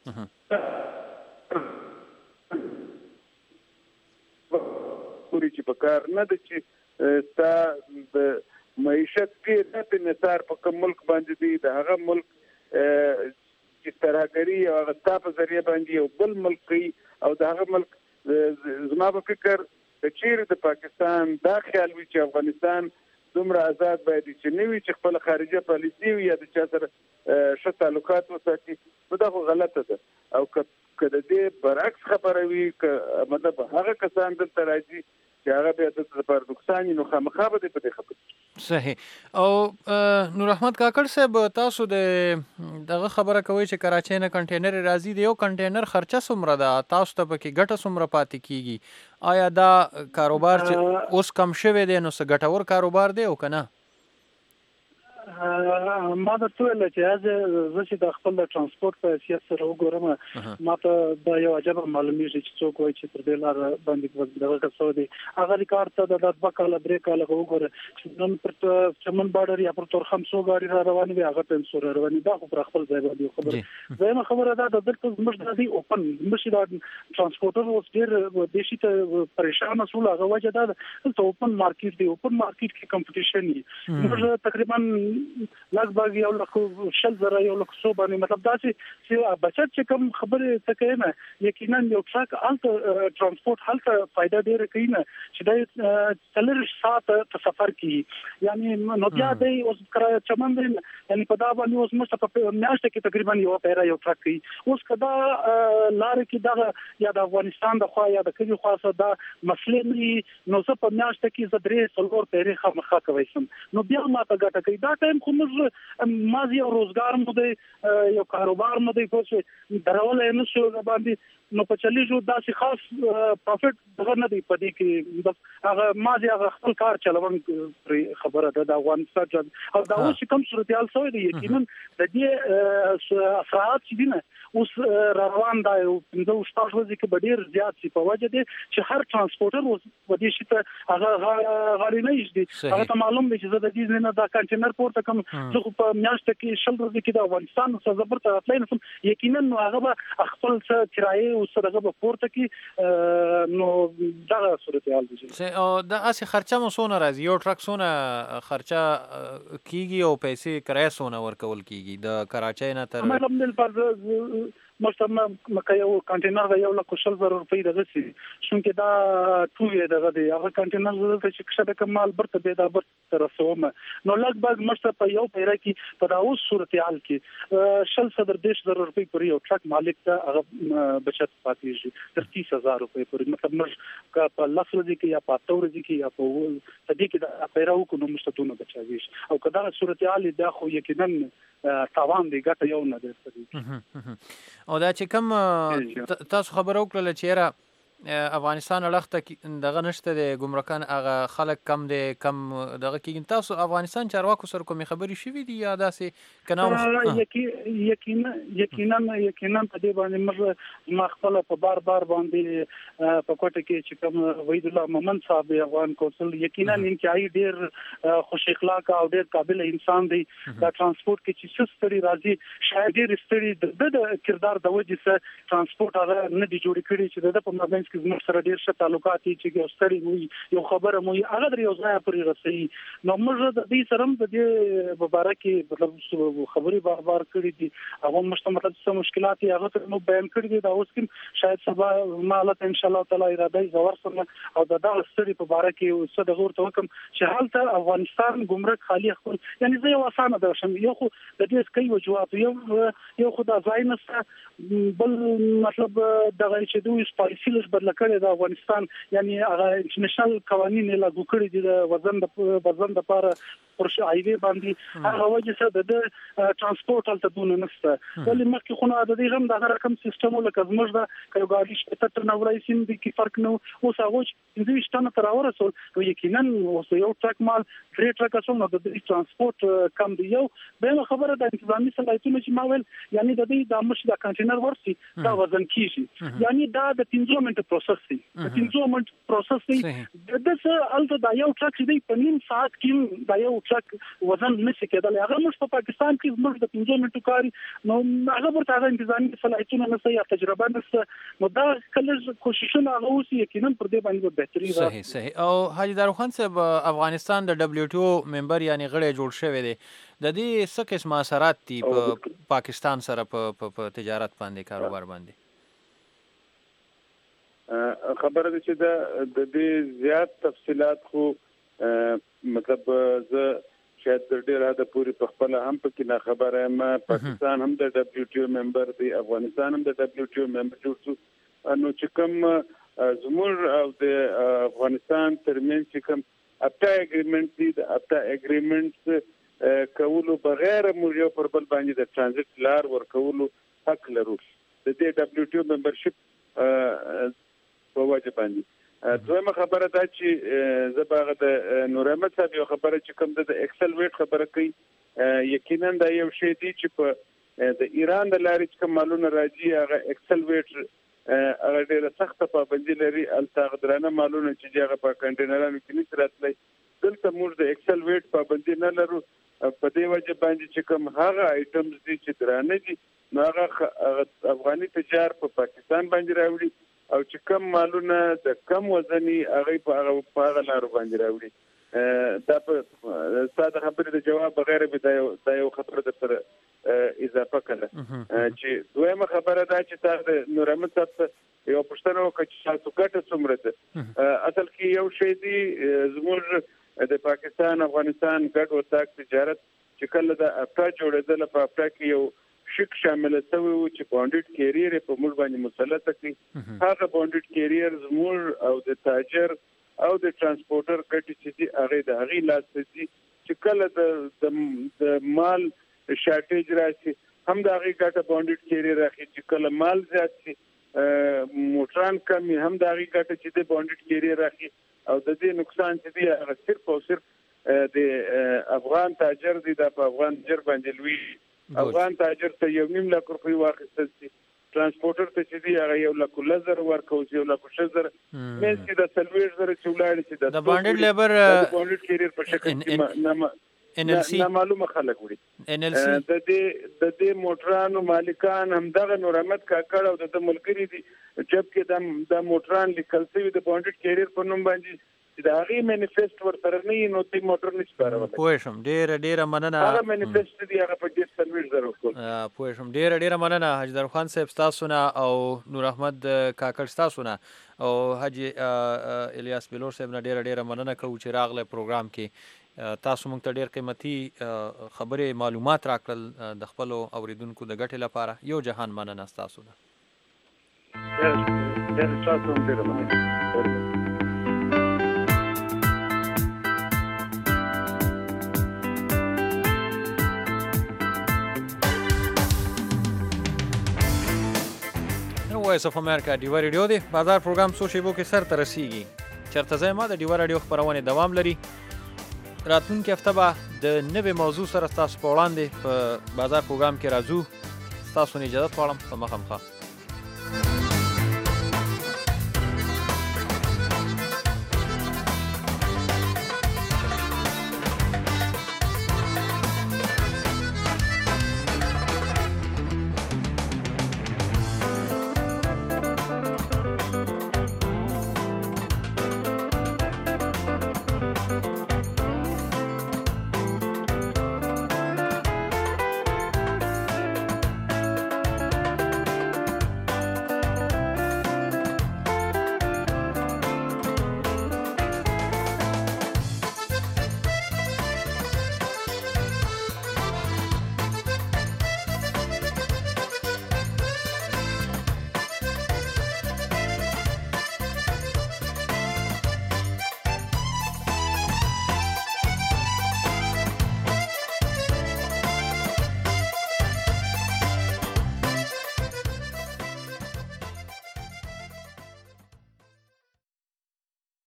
پوری چې په کار نه د چې ستا د معیشت کې د نثار په کوم ملک باندې دی د هغه ملک چې ترهګری او هغه ستا په ذریعہ باندې یو بل ملک کوي او د هغه ملک زما په فکر د چیرې د پاکستان دا خیال وي چې افغانستان دومره آزاد باید چې نوی چې خپل خارجه پالیسي وي یا د چا سره ښه تعلقات وساتي نو دا خو غلطه ده او که د دې برعکس خبره وي که مطلب هغه کسان دلته راځي چې هغه بیا دلته لپاره نقصان نو خامخا به دې په دې خبره صحیح او نور احمد کاکړ صاحب تاسو د دغه خبره کوي چې کراچۍ نه کنټینر راځي د یو کنټینر خرچه څومره ده تاسو ته پکې ګټه څومره پاتې کیږي آیا دا کاروبار چې اوس کم شوی دی نو څه ګټور کاروبار دی او که نه ما د ټول چې از زه چې د خپل ترانسپورت په حیثیت سره وګورم ما ته دا یو عجب معلومیږي چې څوک وایي چې پر دې لار باندې دغه کسو دي هغه کار ته د دوه کاله درې کاله وګوره چې نن پر چمن بارډر یا پر تورخم سو غاړي را روانې وي هغه په سور روانې دا خو پر خپل ځای باندې خبره زما خبره ده د دلته زموږ د دې اوپن مشي د ترانسپورټر اوس ډېر د شي ته پریشان سول هغه وجه ده ته اوپن مارکیټ دی اوپن مارکیټ کې کمپټیشن دی موږ تقریبا لږ یو لک شل زره یو لک سو باندې مطلب دا چې بچت چې کوم خبره ته کوي نه یقینا یو ټرک الته ترانسپورت هلته فائدہ ډیر کوي نه چې دا څلور ساعت ته سفر کوي یعنی نو بیا دی اوس کرا چمن دی یعنی په دا باندې اوس مست په میاشت کې تقریبا یو پیرا یو ټرک کوي اوس کدا لار کې دا یا د افغانستان د خوا یا د کلی خوا سره دا مسلې نه نو څه په میاشت کې زدرې څلور پیرې خامخا کوي نو بیا ما ته ګټه کوي دا ټایم خو موږ مازی او روزګار مو دی یو کاروبار مو دی کوڅه درول نه شو باندې نو په چلی جو داسې خاص پروفټ دغه نه دی پدې کې بس هغه مازی هغه خپل کار چلون خبره ده د افغانستان او دا اوس کوم صورتحال سوی دی یقینا د دې اثرات چې دي اوس روان دا یو پنځه شپږ ورځې کې ډېر زیات شي په وجه دي چې هر ترانسپورټر اوس په دې شي ته هغه غاړي نه یشدي هغه ته معلوم دی چې زه د دې نه دا کنټینر پورته کوم زه په میاشت کې شل ورځې کې د افغانستان څخه زبرته راتلای نشم یقینا نو هغه به خپل څه کرایه او څه دغه په پورته کې نو دا صورتحال دي او دا اسی خرچه مو سونه راځي یو ټرک سونه خرچه کیږي او پیسې کرایه سونه ورکول کیږي د کراچۍ نه تر مطلب مثلا مکه یو کنټینر دا یو لک شل زره روپۍ دغه سي شونکه دا ټوې دغه دی هغه کنټینر زده چې څه د کمال برته به دا برته رسوم نو لګ مشته په یو پیرا کې په دا اوس صورتحال کې شل صدر دیش زره روپۍ پر یو ټرک مالک ته هغه بچت پاتې تر تیس هزار روپۍ پر مطلب موږ کا په لفظ کې یا په تور کې یا په تدې کې دا پیرا وکړو مشتونه بچاوي او کدا صورتحال دا خو یقینا تاوان دی ګټه یو نه ده او دا چې کوم تاسو خبرو کړل چې را افغانستان اړخته دغه نشته د ګمرکان هغه خلک کم دی کم دغه کېږي. تاسو افغانستان چارواکو سره کومې خبرې شوي دي یا داسې که نه؟ یقینا یقینا یقینا په دې باندې موږ ما خپله په بار بار باندې په کوټه کې چې کوم وحید الله مومن صاحب افغان کونسل یقینا انتهایی ډېر خوش اخلاق او ډېر قابل انسان دی. دا ترانسپورت کې چې څه ستړي راځي شاید ډېر ستړي د کردار د وجې سره ترانسپورت هغه نه دي جوړ کړي چې د په مابینځ کې زموږ سره ډېر ښه تعلقات دي چې یو ستړي وي یو خبره مو هغه در یو ځای پورې رسوي. نو موږ د دې سره هم د دې مبارک مطلب خبرې بار بار کړي دي هغه مشته مطلب څه مشکلات یې هغه ته نو بیان کړي دي. دا اوس کوم شاید سبا مالت ان شاء الله تعالی اراده زور سره او د دغه ستړي په باره کې څه د غور ته وکم چې حالت افغانستان ګمرک خالی خپل یعنی زه یو اسانه درشم یو خو د دې سکي وجوهات یو یو خو د ځای نسته بل مطلب دغه چې دوی سپایسیلز بدل کړي د افغانستان یعنی هغه انټرنیشنل قوانین لاګو کړي دي د وزن د وزن لپاره پر شایوي باندې هغه وجه سره د ترانسپورت الته دونه نشته. ولې مخکې خو نه د دې هم د رقم سیستم لکه زموږ د کایګاډي شپته تر نو راځي د کی فرق نو اوس هغه چې دوی شتنه تر اورسول نو یقینا اوس یو ټرک مال درې ټرک اسوم د دې ترانسپورت کم دی. یو به خبره د انتظامی صلاحیتونو چې ما ویل یعنی د دې د مش د کنټینر ورسي دا وزن کیږي یعنی دا د پنځه منټه پروسس دی د پنځه منټه پروسس دی د څه الته دا یو ټرک دی په نیم ساعت کې دا یو ټرک وزن نشي کېدل. هغه موږ په پاکستان کې موږ د پنځه منټو کاری نو هغه ورته هغه انتظامی صلاحیتونه نه صحیح تجربه نشته نو دا کله کوششونه هغه اوس یقینا پر دې باندې بهتري صحیح صحیح. او حاجی داروخان صاحب افغانستان د دبليو ټي او ممبر یعنی غړی جوړ شوی دی د دې څه قسم اثرات دي په پاکستان سره په تجارت باندې کاروبار باندې؟ خبره ده چې د دې زیات تفصيلات خو مطلب زه شاید ډېر حد پورې په خپل هم پکې نه خبره یم. پاکستان هم د دبليو ټي او ممبر دی افغانستان هم د دبليو ټي او ممبر جوړ شو نو چې کوم زموږ او د افغانستان ترمنځ چې کوم اپتا اګریمنت دی د اپتا اګریمنت کولو بغیر موږ یو پر بل باندې د ترانزیت لار ورکولو حق لرو د دې دبليو ټي او ممبرشپ په وجه باندې. دویمه خبره دا چې زه باغ د نور احمد صاحب یو خبره چې کوم د ایکسل ویټ خبره کوي یقینا دا یو شی دی چې په د ایران د لارې چې کوم مالونه راځي هغه ایکسل ویټ هغه ډیره سخته پابندي لري الته درانه مالونه چې هغه په کنټینرانو کې نه راتلای دلته موږ د ایکسل ویټ پابندي نه لرو په دې وجه باندې چې کوم هغه آیټمز دي چې درانه دي نو هغه افغاني تجار په پاکستان باندې راوړي او چې کم مالونه د کم وزني هغه په هغه لارو باندې راوړي. دا په ساده خبرې د جواب بغیر به دا یو خبره در سره اضافه کړه چې دویمه خبره دا چې تاسو نور احمد صاحب یو پښتنه وکړه چې تاسو ګټه څومره ده. اصل کې یو شی دی زموږ د پاکستان افغانستان ګډ وتاک تجارت چې کله د اپتا جوړېدل په اپتا کې یو شک شامل شوی و چې بانډډ کیریر په موږ باندې مسلط کړي هغه بانډډ کیریر زموږ او د تاجر او د ترانسپورټر ګټې چې هغه د هغه لاس دي چې کله د د مال شارټیج راشي هم د هغه ګټه بانډډ کیریر راخي چې کله مال زیات شي موټران کمی هم د هغه ګټه چې د بانډډ کیریر راخي او د دې نقصان چې دی هغه صرف او صرف د افغان تاجر دی د افغان تاجر باندې لوي افغان تاجر ته یو نیم لک روپۍ واخیستل شي ترانسپورټر ته چې دی هغه یو لک لزر ورکوي یو لک شزر مې چې د سلوير زره چولاړي چې د بانډډ لیبر بانډډ کیریر په شکل کې نه ان ال سی نه معلومه خلک وړي ان ال سی د دې د دې موټرانو مالکان هم دغه نور احمد کاکړ او د ملګری دي جبکې د د موټران لیکل شوی د بانډډ کیریر په نوم باندې دا غي مانیفست ورته نه نو تی موټر نشي کارول. پوه شم ډیر ډیر مننه. هغه مانیفست دی هغه په دې سرویس درو کو. پوه شم ډیر ډیر مننه حاجی داروخان صاحب تاسو نه او نور احمد کاکړ تاسو نه او حاجی الیاس بلور صاحب نه ډیر ډیر مننه کوم چې راغله پروګرام کې تاسو موږ ته ډیر قیمتي خبرې معلومات راکړل د خپل اوریدونکو د ګټې لپاره یو جهان مننه تاسو نه. ډیر تاسو هم ډیر مننه. وایس اف امریکا ډیوا ریډیو دی. بازار پروګرام څو شیبو کې سر ته رسیږي. چرته ځای ما د ډیوا راډیو خپرونې دوام لري. راتلونکي هفته به د نوې موضوع سره تاسو په وړاندې په بازار پروګرام کې راځو. تاسو نه اجازه غواړم په مخه مخه